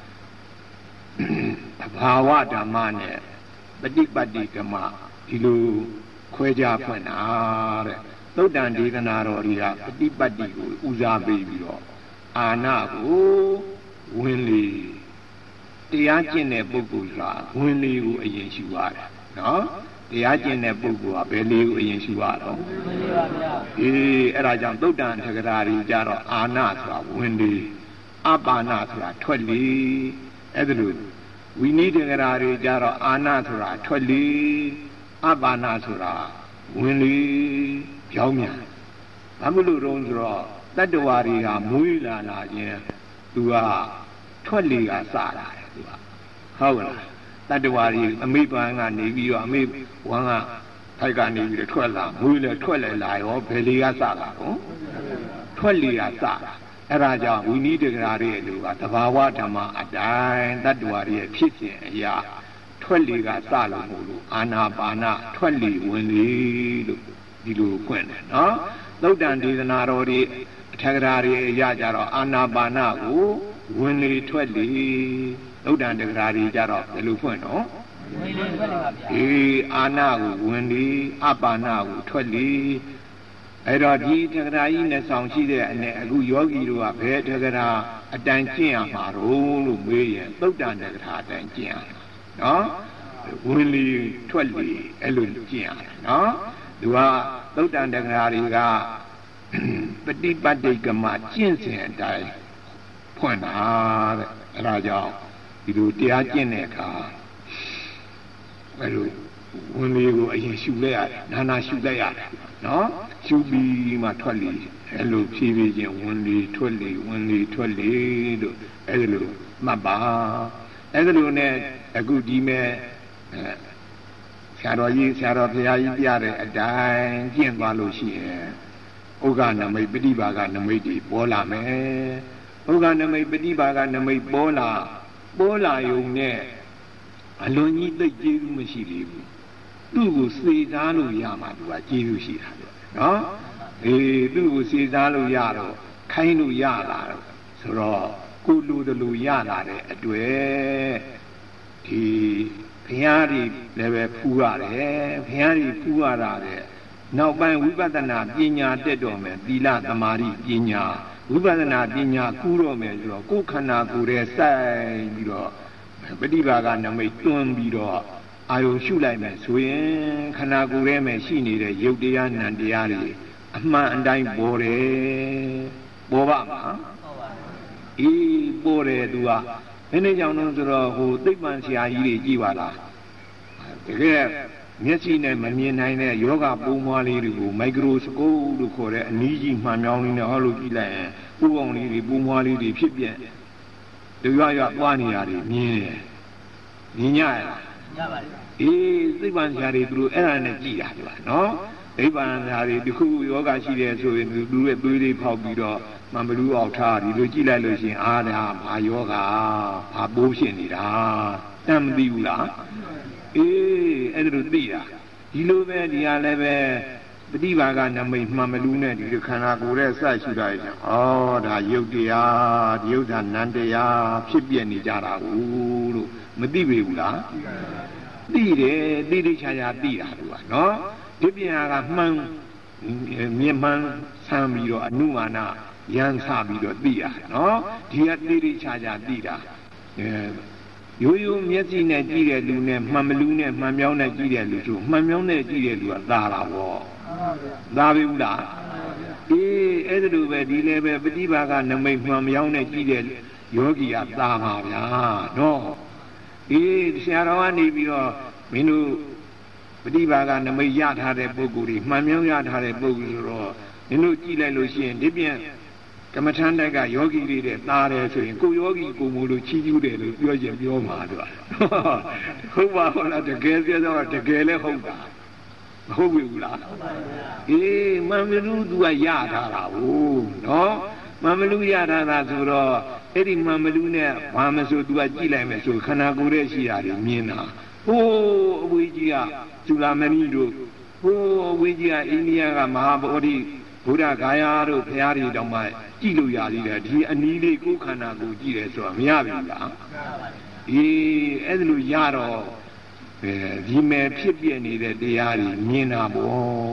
ဘာဝဓမ္မနဲ့ပฏิပတ်တိကမဒီလိုခွဲခြားဖွင့်တာတဲ့သုတ်တန်ဒေသနာတော်တွေကပฏิပတ်တိကိုဦးစားပေးပြီးတော့အာနာကိုဝင်လေတရားကျင့်တဲ့ပုဂ္ဂိုလ်ကဝင်လေကိုအရင်ရှုရတယ်နော်တရားကျင့်တဲ့ပုဂ္ဂိုလ်ကဘယ်လေကိုအရင်ရှုရတော့အေးအဲ့ဒါကြောင့်သုတ်တန်ထကရာတွေကြတော့အာနာဆိုတာဝင်လေအပါနာဆိုတာထွက်လေအဲ့ဒါလို့ဝိနည်းတကရာတွေကြတော့အာနာဆိုတာထွက်လေအပါနာဆိုတာဝင်လေကြောင်းမြန်ဘာမလို့တုံးဆိုတော့တတ္တဝါတွေကမွေးလာလာခြင်းသူကထွက်လေကစလာတယ်သူကဟုတ်ကလားတတ္တဝါတွေအမိပန်းကနေပြီးတော့အမိဝမ်းကထိုက်ကနေပြီးတော့ထွက်လာမွေးလေထွက်လေလာရောဘယ်လေကစလာတော့ထွက်လေကစလာအဲ့ဒါကြောင့်ဝိနည်းတကရာရဲ့လူကသဘာဝဓမ္မအတိုင်းတတ္တဝါရဲ့ဖြစ်စဉ်အရာထွက်လေကစလို့မို့လို့အာနာပါနာထွက်လေဝင်လေလို့ဒီလိုဖွင့်တယ်နော်သုတ်တန်ဒေသနာတော်တွေအထက်ကရာတွေအရာကြတော့အာနာပါနာကိုဝင်လေထွက်လေသုတ်တန်တကရာတွေကြတော့ဘယ်လိုဖွင့်တော့ဝင်လေထွက်လေပါဗျာအေးအာနာကိုဝင်လေအပါနာကိုထွက်လေအဲ့တော့ဒီတက္ကရာကြီးနဲ့ဆောင်ရှိတဲ့အနဲ့အခုယောဂီတို့ကဘယ်တက္ကရာအတိုင်းကျင့်ရမှာတော့လို့မေးရင်သုတ်တန်တက္ကရာအတိုင်းကျင့်ရမှာနော်ဝင်လေထွက်လေအဲ့လိုကျင့်ရတယ်နော်သူကသုတ်တန်တက္ကရာတွေကပฏิပတ်တိကမကျင့်စဉ်အတိုင်းဖွင့်တာတဲ့အဲ့ဒါကြောင့်ဒီလိုတရားကျင့်တဲ့အခါဘယ်လိုဝင်လေးကိုအရင်ရှုလိုက်ရတယ်နာနာရှုလိုက်ရတယ်နော်ရှုပြီးမှထွက်လေအဲ့လိုဖြည်းဖြည်းချင်းဝင်လေထွက်လေဝင်လေထွက်လေလို့အဲ့လိုမှတ်ပါအဲ့လိုနဲ့အခုဒီမဲ့ဆရာတော်ကြီးဆရာတော်ဘုရားကြီးပြတဲ့အတိုင်းကျင့်သွားလို့ရှိရင်ဥက္ကနမိတ်ပฏิပါကနမိတ်တွေပေါ်လာမယ်ဥက္ကနမိတ်ပฏิပါကနမိတ်ပေါ်လာပေါ်လာယုံနဲ့အလွန်ကြီးသိကျေးဇူးမရှိသေးဘူးသူ့ကိုစေစားလို့ရမှာသူကကျေးဇူးရှိတာနော်အေးသူ့ကိုစေစားလို့ရတော့ခိုင်းလို့ရလာတော့ဆိုတော့ကိုလိုတလူရလာတဲ့အတွက်ဒီဘုရားကြီးလည်းပဲဖူးရတယ်ဘုရားကြီးဖူးရတာတဲ့နောက်ပိုင်းဝိပဿနာပညာတက်တော်မယ်သီလသမာဓိပညာဝိပဿနာပညာကူးတော့မယ်ဆိုတော့ကိုယ်ခန္ဓာကိုယ်ရဲ့စိုက်ပြီးတော့ပฏิပါကနမိတ်တွန်းပြီးတော့အာယုရှုလိုက်မယ်ဆိုရင်ခန္ဓာကိုယ်ထဲမှာရှိနေတဲ့ယုတ်တရားနံတရားတွေအမှန်အတိုင်းပေါ်တယ်ပေါ်ပါမှာအေးပေါ်တယ်သူကနည်းနည်းကြောင့်တော့ဆိုတော့ဟိုသိပ္ပံဆရာကြီးတွေကြည့်ပါလားတကယ်မျက်စိနဲ့မမြင်နိုင်တဲ့ယောဂပုံမွားလေးတွေကိုမိုက်ခရိုစကိုပလို့ခေါ်တဲ့အနည်းကြီးမှန်မြောင်းလေးနဲ့ဟောလို့ကြည့်လိုက်ရင်ပူပေါင်းလေးတွေပုံမွားလေးတွေဖြစ်ပြက်တူရွရွသွားနေရတယ်မြင်တယ်မြင်ရရလားမြင်ပါဘူးအေးသိပ္ပံဆရာတွေသူတို့အဲ့ဒါနဲ့ကြည့်တာဒီပါနော်သိပ္ပံဆရာတွေဒီခုယောဂရှိတယ်ဆိုရင်သူရဲ့သွေးလေးဖောက်ပြီးတော့မမလူအောင်ထားဒီလိုကြည့်လိုက်လို့ရှိရင်အားဒါဘာယောဂဘာပိုးဖြစ်နေတာတမ်းမသိဘူးလားအေးအဲ့ဒါလိုသိတာဒီလိုပဲဒီဟာလည်းပဲပฏิပါကနမိတ်မှန်မလူနဲ့ဒီလိုခန္ဓာကိုယ်ရဲ့စရှုတာရဲ့ဩဒါယုတ်တရားဒီယုတ်တာနန္တရားဖြစ်ပြနေကြတာဘူးလို့မသိပေဘူးလားသိတယ်သိသိချာချာသိတာသူကနော်ဒီပြညာကမှန်မြင်မှန်ဆမ်းပြီးတော့အနုမာနရန်ဆပြီးတော့သိရနော်ဒီကသိသိချာချာသိတာအဲရိုးရိုးမျက်စိနဲ့ကြည့်တဲ့လူနဲ့မှန်မလူနဲ့မှန်မြောင်းနဲ့ကြည့်တဲ့လူတို့မှန်မြောင်းနဲ့ကြည့်တဲ့လူကသာတာပေါ့သာပြီဘူးလားအေးအဲ့ဒါလိုပဲဒီလည်းပဲပฏิပါကနမိတ်မှန်မြောင်းနဲ့ကြည့်တဲ့ယောဂီကသာပါဗျာနော်အေးဆရာတော်ကနေပြီးတော့မင်းတို့ပฏิပါကနမိတ်ရထားတဲ့ပုဂ္ဂိုလ်တွေမှန်မြောင်းရထားတဲ့ပုဂ္ဂိုလ်ဆိုတော့မင်းတို့ကြည့်လိုက်လို့ရှိရင်ဒီပြန်ကမ္မထန်တိုက်ကယောဂီတွေတဲ့သားတယ်ဆိုရင်ကိုယောဂီကိုမို့လို့ချီးကျူးတယ်လို့ပြောရင်ပြောမှာတော့ဟုတ်ပါဟုတ်လားတကယ်ပြောတော့တကယ်လည်းဟုတ်တာမဟုတ်ဘူးလားအေးမမလူသူကရထားတာဟုတ်နော်မမလူရထားတာဆိုတော့အဲ့ဒီမမလူနဲ့ဘာမဆိုသူကကြည့်လိုက်မယ်ဆိုခန္ဓာကိုယ်ရဲ့ရှိတာတွေမြင်တာဟိုးအဝေးကြီးကကျူလာမဏိတို့ဟိုးအဝေးကြီးကအိန္ဒိယကမဟာဗောဓိဘုရားဂါယာတို့ဘုရားတွေတောင်မှကြည့်လို့ရသေးတယ်ဒီအနည်းလေးကိုယ်ခန္ဓာကိုကြည့်တယ်ဆိုတာမရဘူးလားအေးအဲ့ဒါလို့ရတော့အဲဒီမဲ့ဖြစ်ပြနေတဲ့တရားတွေမြင်တာပေါ့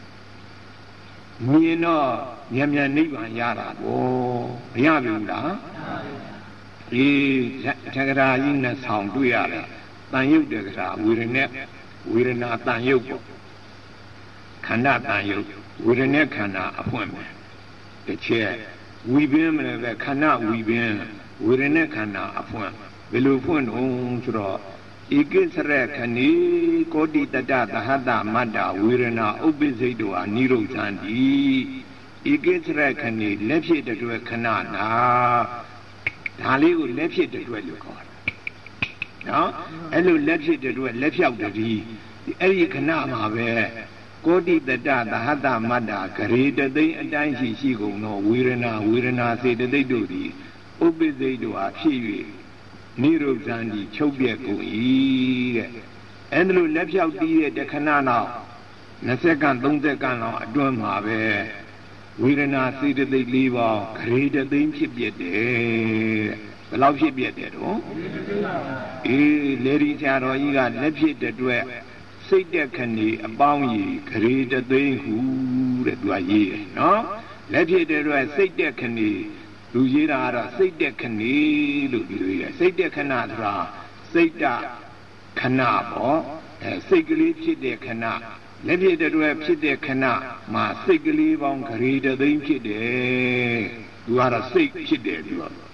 မြင်တော့ဉာဏ်ဉာဏ်နိဗ္ဗာန်ရတာပေါ့မရဘူးလားအေးသက္ကရာကြီးနဲ့ဆောင်တွေ့ရတယ်တန်ရုပ်တဲ့ကရာဝေဒနဲ့ဝေဒနာတန်ရုပ်ပေါ့ခန္ဓာတန်ရုပ်ဝေဒနဲ့ခန္ဓာအဖွင့်ပဲတစ်ချက်ဝီပင်းမလည်းပဲခန္ဓာဝီပင်းဝေဒနဲ့ခန္ဓာအဖွင့်ဘယ်လိုဖွင့်တော့ဆိုတော့ဧကိစ္စရခဏီကောတိတတသဟတမတ္တဝေဒနာဥပ္ပစိတ်တို့ဟာနိရုဒ္ဓံတိဧကိစ္စရခဏီလက်ဖြစ်တဲ့အတွက်ခဏနာဒါလေးကိုလက်ဖြစ်တဲ့အတွက်လို့ခေါ်တယ်နော်အဲ့လိုလက်ဖြစ်တဲ့အတွက်လက်ဖြောက်တည်းအဲ့ဒီခဏမှာပဲကောတိတတသဟတမတ္တဂရေတသိမ့်အတိုင်းရှိရှိကုန်သောဝေဒနာဝေဒနာစေတသိက်တို့သည်ဥပ္ပစိတ်တို့ဟာဖြစ်၍နိရုဒ္ဓံဒီချုပ်ပြက်ကုန်၏တဲ့အဲ့ဒါလိုလက်ဖြောက်တီးတဲ့တခဏနောက်နှစ်စက္ကန့်သုံးစက္ကန့်လောက်အတွင်းမှာပဲဝေဒနာစေတသိက်လေးပေါင်းဂရေတသိမ့်ဖြစ်ပြက်တယ်ဘယ်လောက်ဖြစ်ပြက်တယ်တော့အေးလေဒီဆရာတော်ကြီးကလက်ဖြစ်တဲ့အတွက်စိတ်တက်ခဏီအပေါင်းကြီးဂရေတသိမ့်ဟုတဲ့သူကရေးတယ်နော်လက်ဖြစ်တဲ့အတွက်စိတ်တက်ခဏီလူရေးတာကတော့စိတ်တက်ခဏီလို့ဒီလိုရေးစိတ်တက်ခဏဆိုတာစိတ်တခဏပေါ့အဲစိတ်ကလေးဖြစ်တဲ့ခဏလက်ဖြစ်တဲ့အတွက်ဖြစ်တဲ့ခဏမှာစိတ်ကလေးပေါင်းဂရေတသိမ့်ဖြစ်တယ်သူကတော့စိတ်ဖြစ်တယ်သူက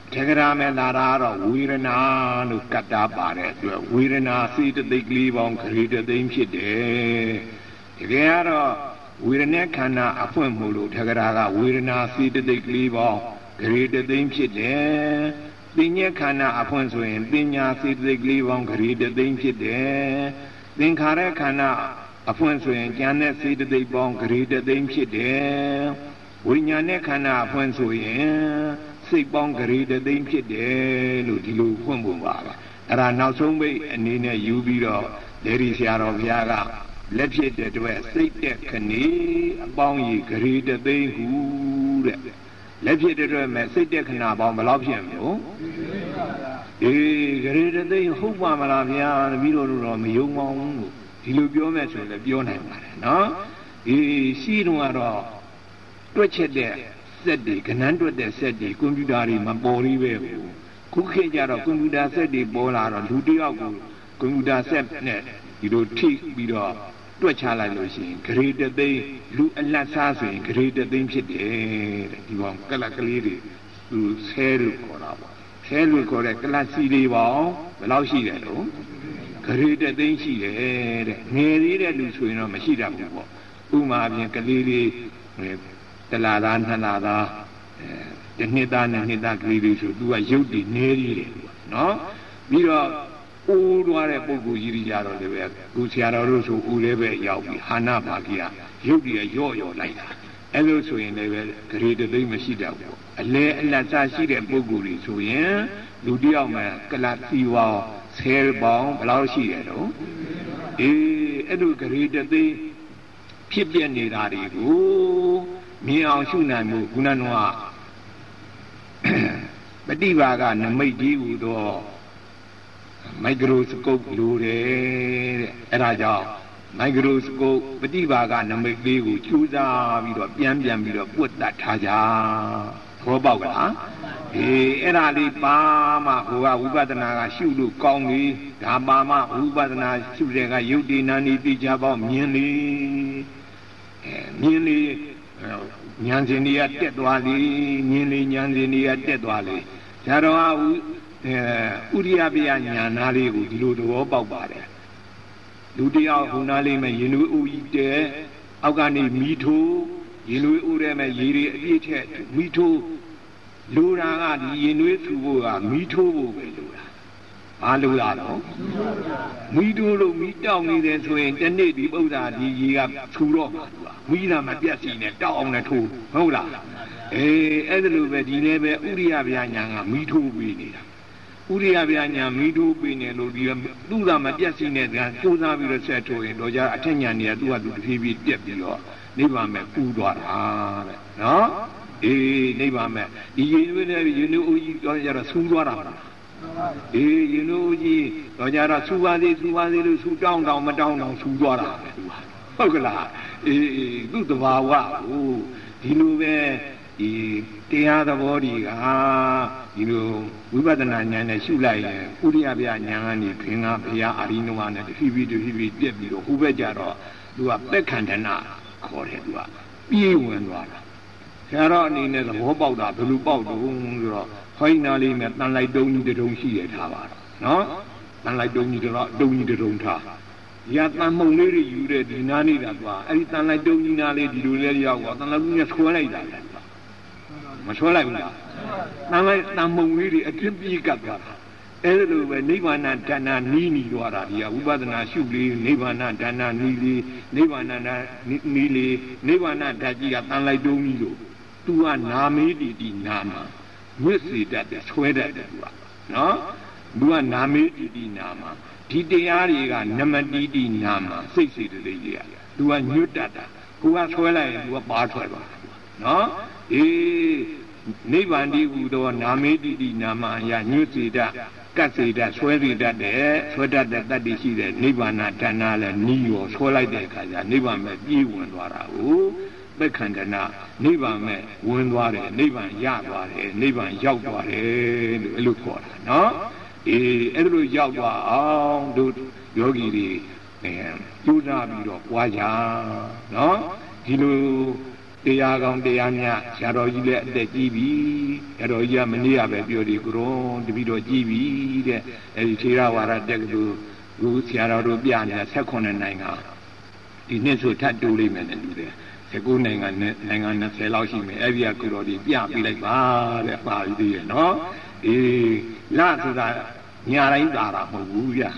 Tegrame Lara, Wirana, Katapare, Wirana, see the big leave on created the imshide. Tegara, Wiranekana, Afumulu, Tegara, Wirana, see the big leave on created the imshide. Binyakana, Afonso, Binya, see the big leave on created the imshide. Then Karakana, Afonso, and Janet, see the big bone created the imshide. Winyanekana, Afonso, Sick bongari the dame shit there, Lutilu, Humbaba. And I now some way and in a Ubiro, there is Yara of Yaga. Let's get that way, sick that canoe, a bongy, carry the day who. Let's get it a message that can about Malopsian, no? Eh, carry the day who Malavia, the Miro of Young, he look your message of your name, no? Eh, see no at all. Twitch it there. Said the Canandra that said the Kundari Mabori Vevo. Kukajara Kunda said the Bola or Ludiago, Kunda said net, you don't take me off. To a child Lucy, create the day, Lu and Lassassi, create the thing she did. You want Kalakali to sell Koraba. Sell will correct Lassi Deva, allow she that, oh? Create the thing she did. Nearly that Lusuino Machida, Uma and Kalili. The Ladan Hanada, the Nidan and Nidak ladies who do a duty nearly. No? We are all Ware Bogu Yiriaro, the way, Gusiara Russo, Urebe Yawi, Hana Bagia, Yudi, a Yoyo like that. And also in the created the Machida. A lay Lasashi and Boguri, so yeah, Ludiama, Kalatiwa, Sailbound, Blausi, eh, educated the Pipian Nidari. Meow Shunamu, Gunanoa Badivaga, Namaji, or Microscope, Lure, Eraja, Microscope, Badivaga, Namaji, Chuza, Vido, Biam Biam, Vido, put that Taja, Robaga, Erali Bama, who are Ubadana, Shulu, Kongi, Gabama, Ubadana, Shurega, Yudi, Nani, Bijaba, Mili, Mili. Nyanzinia Tedwali, Nili Nyanzinia Tedwali. Tarawa Uriabia Nyanali, Ludo Babare. Ludia Hunali, Yinu Uite, Agani Mito, Yinu Ureme Yiri, Mito, Lura, Yinu Tuba, Mito, Alulano. Mito, Mito, Mito, so in the native Oda, the Turo. We are not yet seen it down at all. Hold on. Eh, Edelube, Dinebe, Uriaviana, me too, we Uriaviana, me too, being a Lula Majesine, and Susan will set to it, Doja, Ateniania, do a T V deputy, never met food or no? Eh, never met. You know, you are a Sudora. Eh, you know, you are a Suadi, Suadi, Su down, down, down, down, Sudora. Hola. Good Wawa, you know where the other body, ah, you know, we were the Nana Shulai, Uriabia Nyani, Pina, Pia, Arino, and the Hibi to Hibi, Debbie, Hubejaro, do a Beckandana, call him. Be one water. Sharon in the Hobauda, the Lubau, finally met none like don't need the don't see it, however. No? None like don't need the don't need the don't talk. Yet my money you read in Nani that was. Every time I don't need a lady to let you out, and I will just call it that. Maswala. Now I'm really a trippy cat. Elu, Nivana Dana Nini Doradia, Ubadana Shuli, Nivana Dana Nili, Nivana Nili, Nivana Dadia, and I don't need you. To a Nami di Nama. Mercy that the sweater that you are. No? Do a Nami di Nama. Tidiaria, Namadidi Nama, six to the year. Do a new data. Who has well I do a part of no? Eh, Nivandi Udo, Namedi Nama, Ya Nusida, Cassida, Swelida there, Sweda that is the Nivana Tanala, Neo, Swella de Casa, Nivame, Iwandwara, oh, Bekandana, Nivame, Windware, Nivan Yagware, Nivan Yagware, look for no? Eh, every Yagwa, oh, do Yogi, Yuda, Waja, no? Hilu. တရားကောင်းတရားမြတ်ဆရာတော်ကြီးလည်းအသက်ကြီးပြီဆရာတော်ကြီးကမနေ့ကပဲပြောဒီကုတော်တပည့်တော်ကြီးပြီတဲ့အဲဒီထေရဝါဒတက္ကသိုလ်ခုဆရာတော်တို့ပြနေတာ၁၈နိုင်ငံဒီနှစ်ဆိုထပ်တိုးလိမ့်မယ်နဲ့တူတယ်၁၉နိုင်ငံနဲ့နိုင်ငံ၂၀လောက်ရှိမယ်အဲ့ဒီကကုတော်ကြီးပြပေးလိုက်ပါတဲ့ပါပြီးသေးရဲ့နော်အေးလဆိုတာညာတိုင်းသာတာမဟုတ်ဘူးဗျ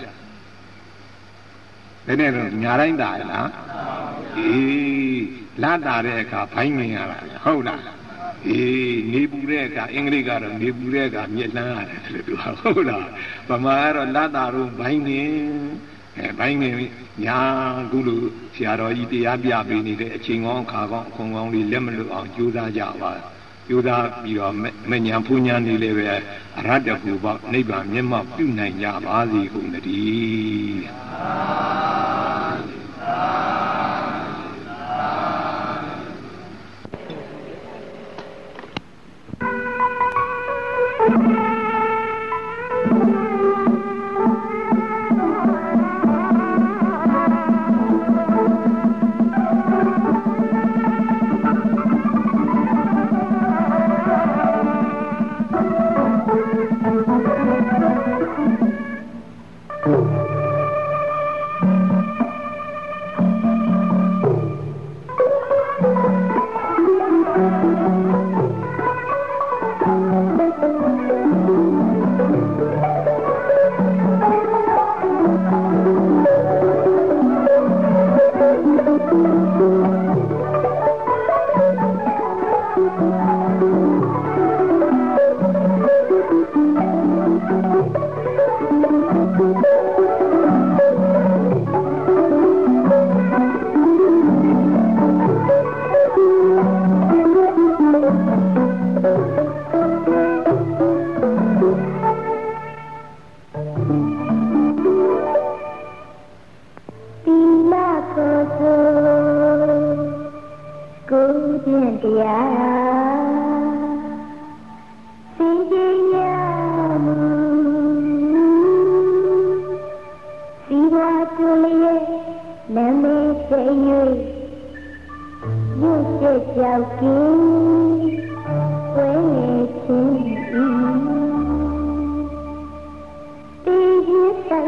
ဘယ်နဲ့တော့ညာတိုင်းသာလားအေးလာတာတဲ့အခါဘိုင်းငင်ရတာဟုတ်လားအေးနေပူတဲ့အခါအင်္ဂလိပ်ကတော့နေပူတဲ့အခါမျက်နှာရတယ်ဆိုလို့သူဟုတ်လားဗမာကတော့လာတာတော့ဘိုင်းငင်အဲဘိုင်းငင်ညာကုလို့ဆရာတော်ကြီးတရားပြပေးနေတဲ့အချိန်ကောင်းခါကောင်းအခွန်ကောင်းလေးလက်မလွတ်အောင်ကြိုးစားကြပါကြိုးစားပြီးတော့မညာဖူးညာနေလည်းပဲအရတ္တကူပေါ့နိဗ္ဗာန်မျက်မှောက်ပြုနိုင်ကြပါစေကုန်တည်း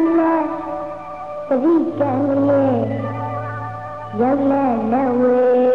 ရောက်လဲလက်ဝဲ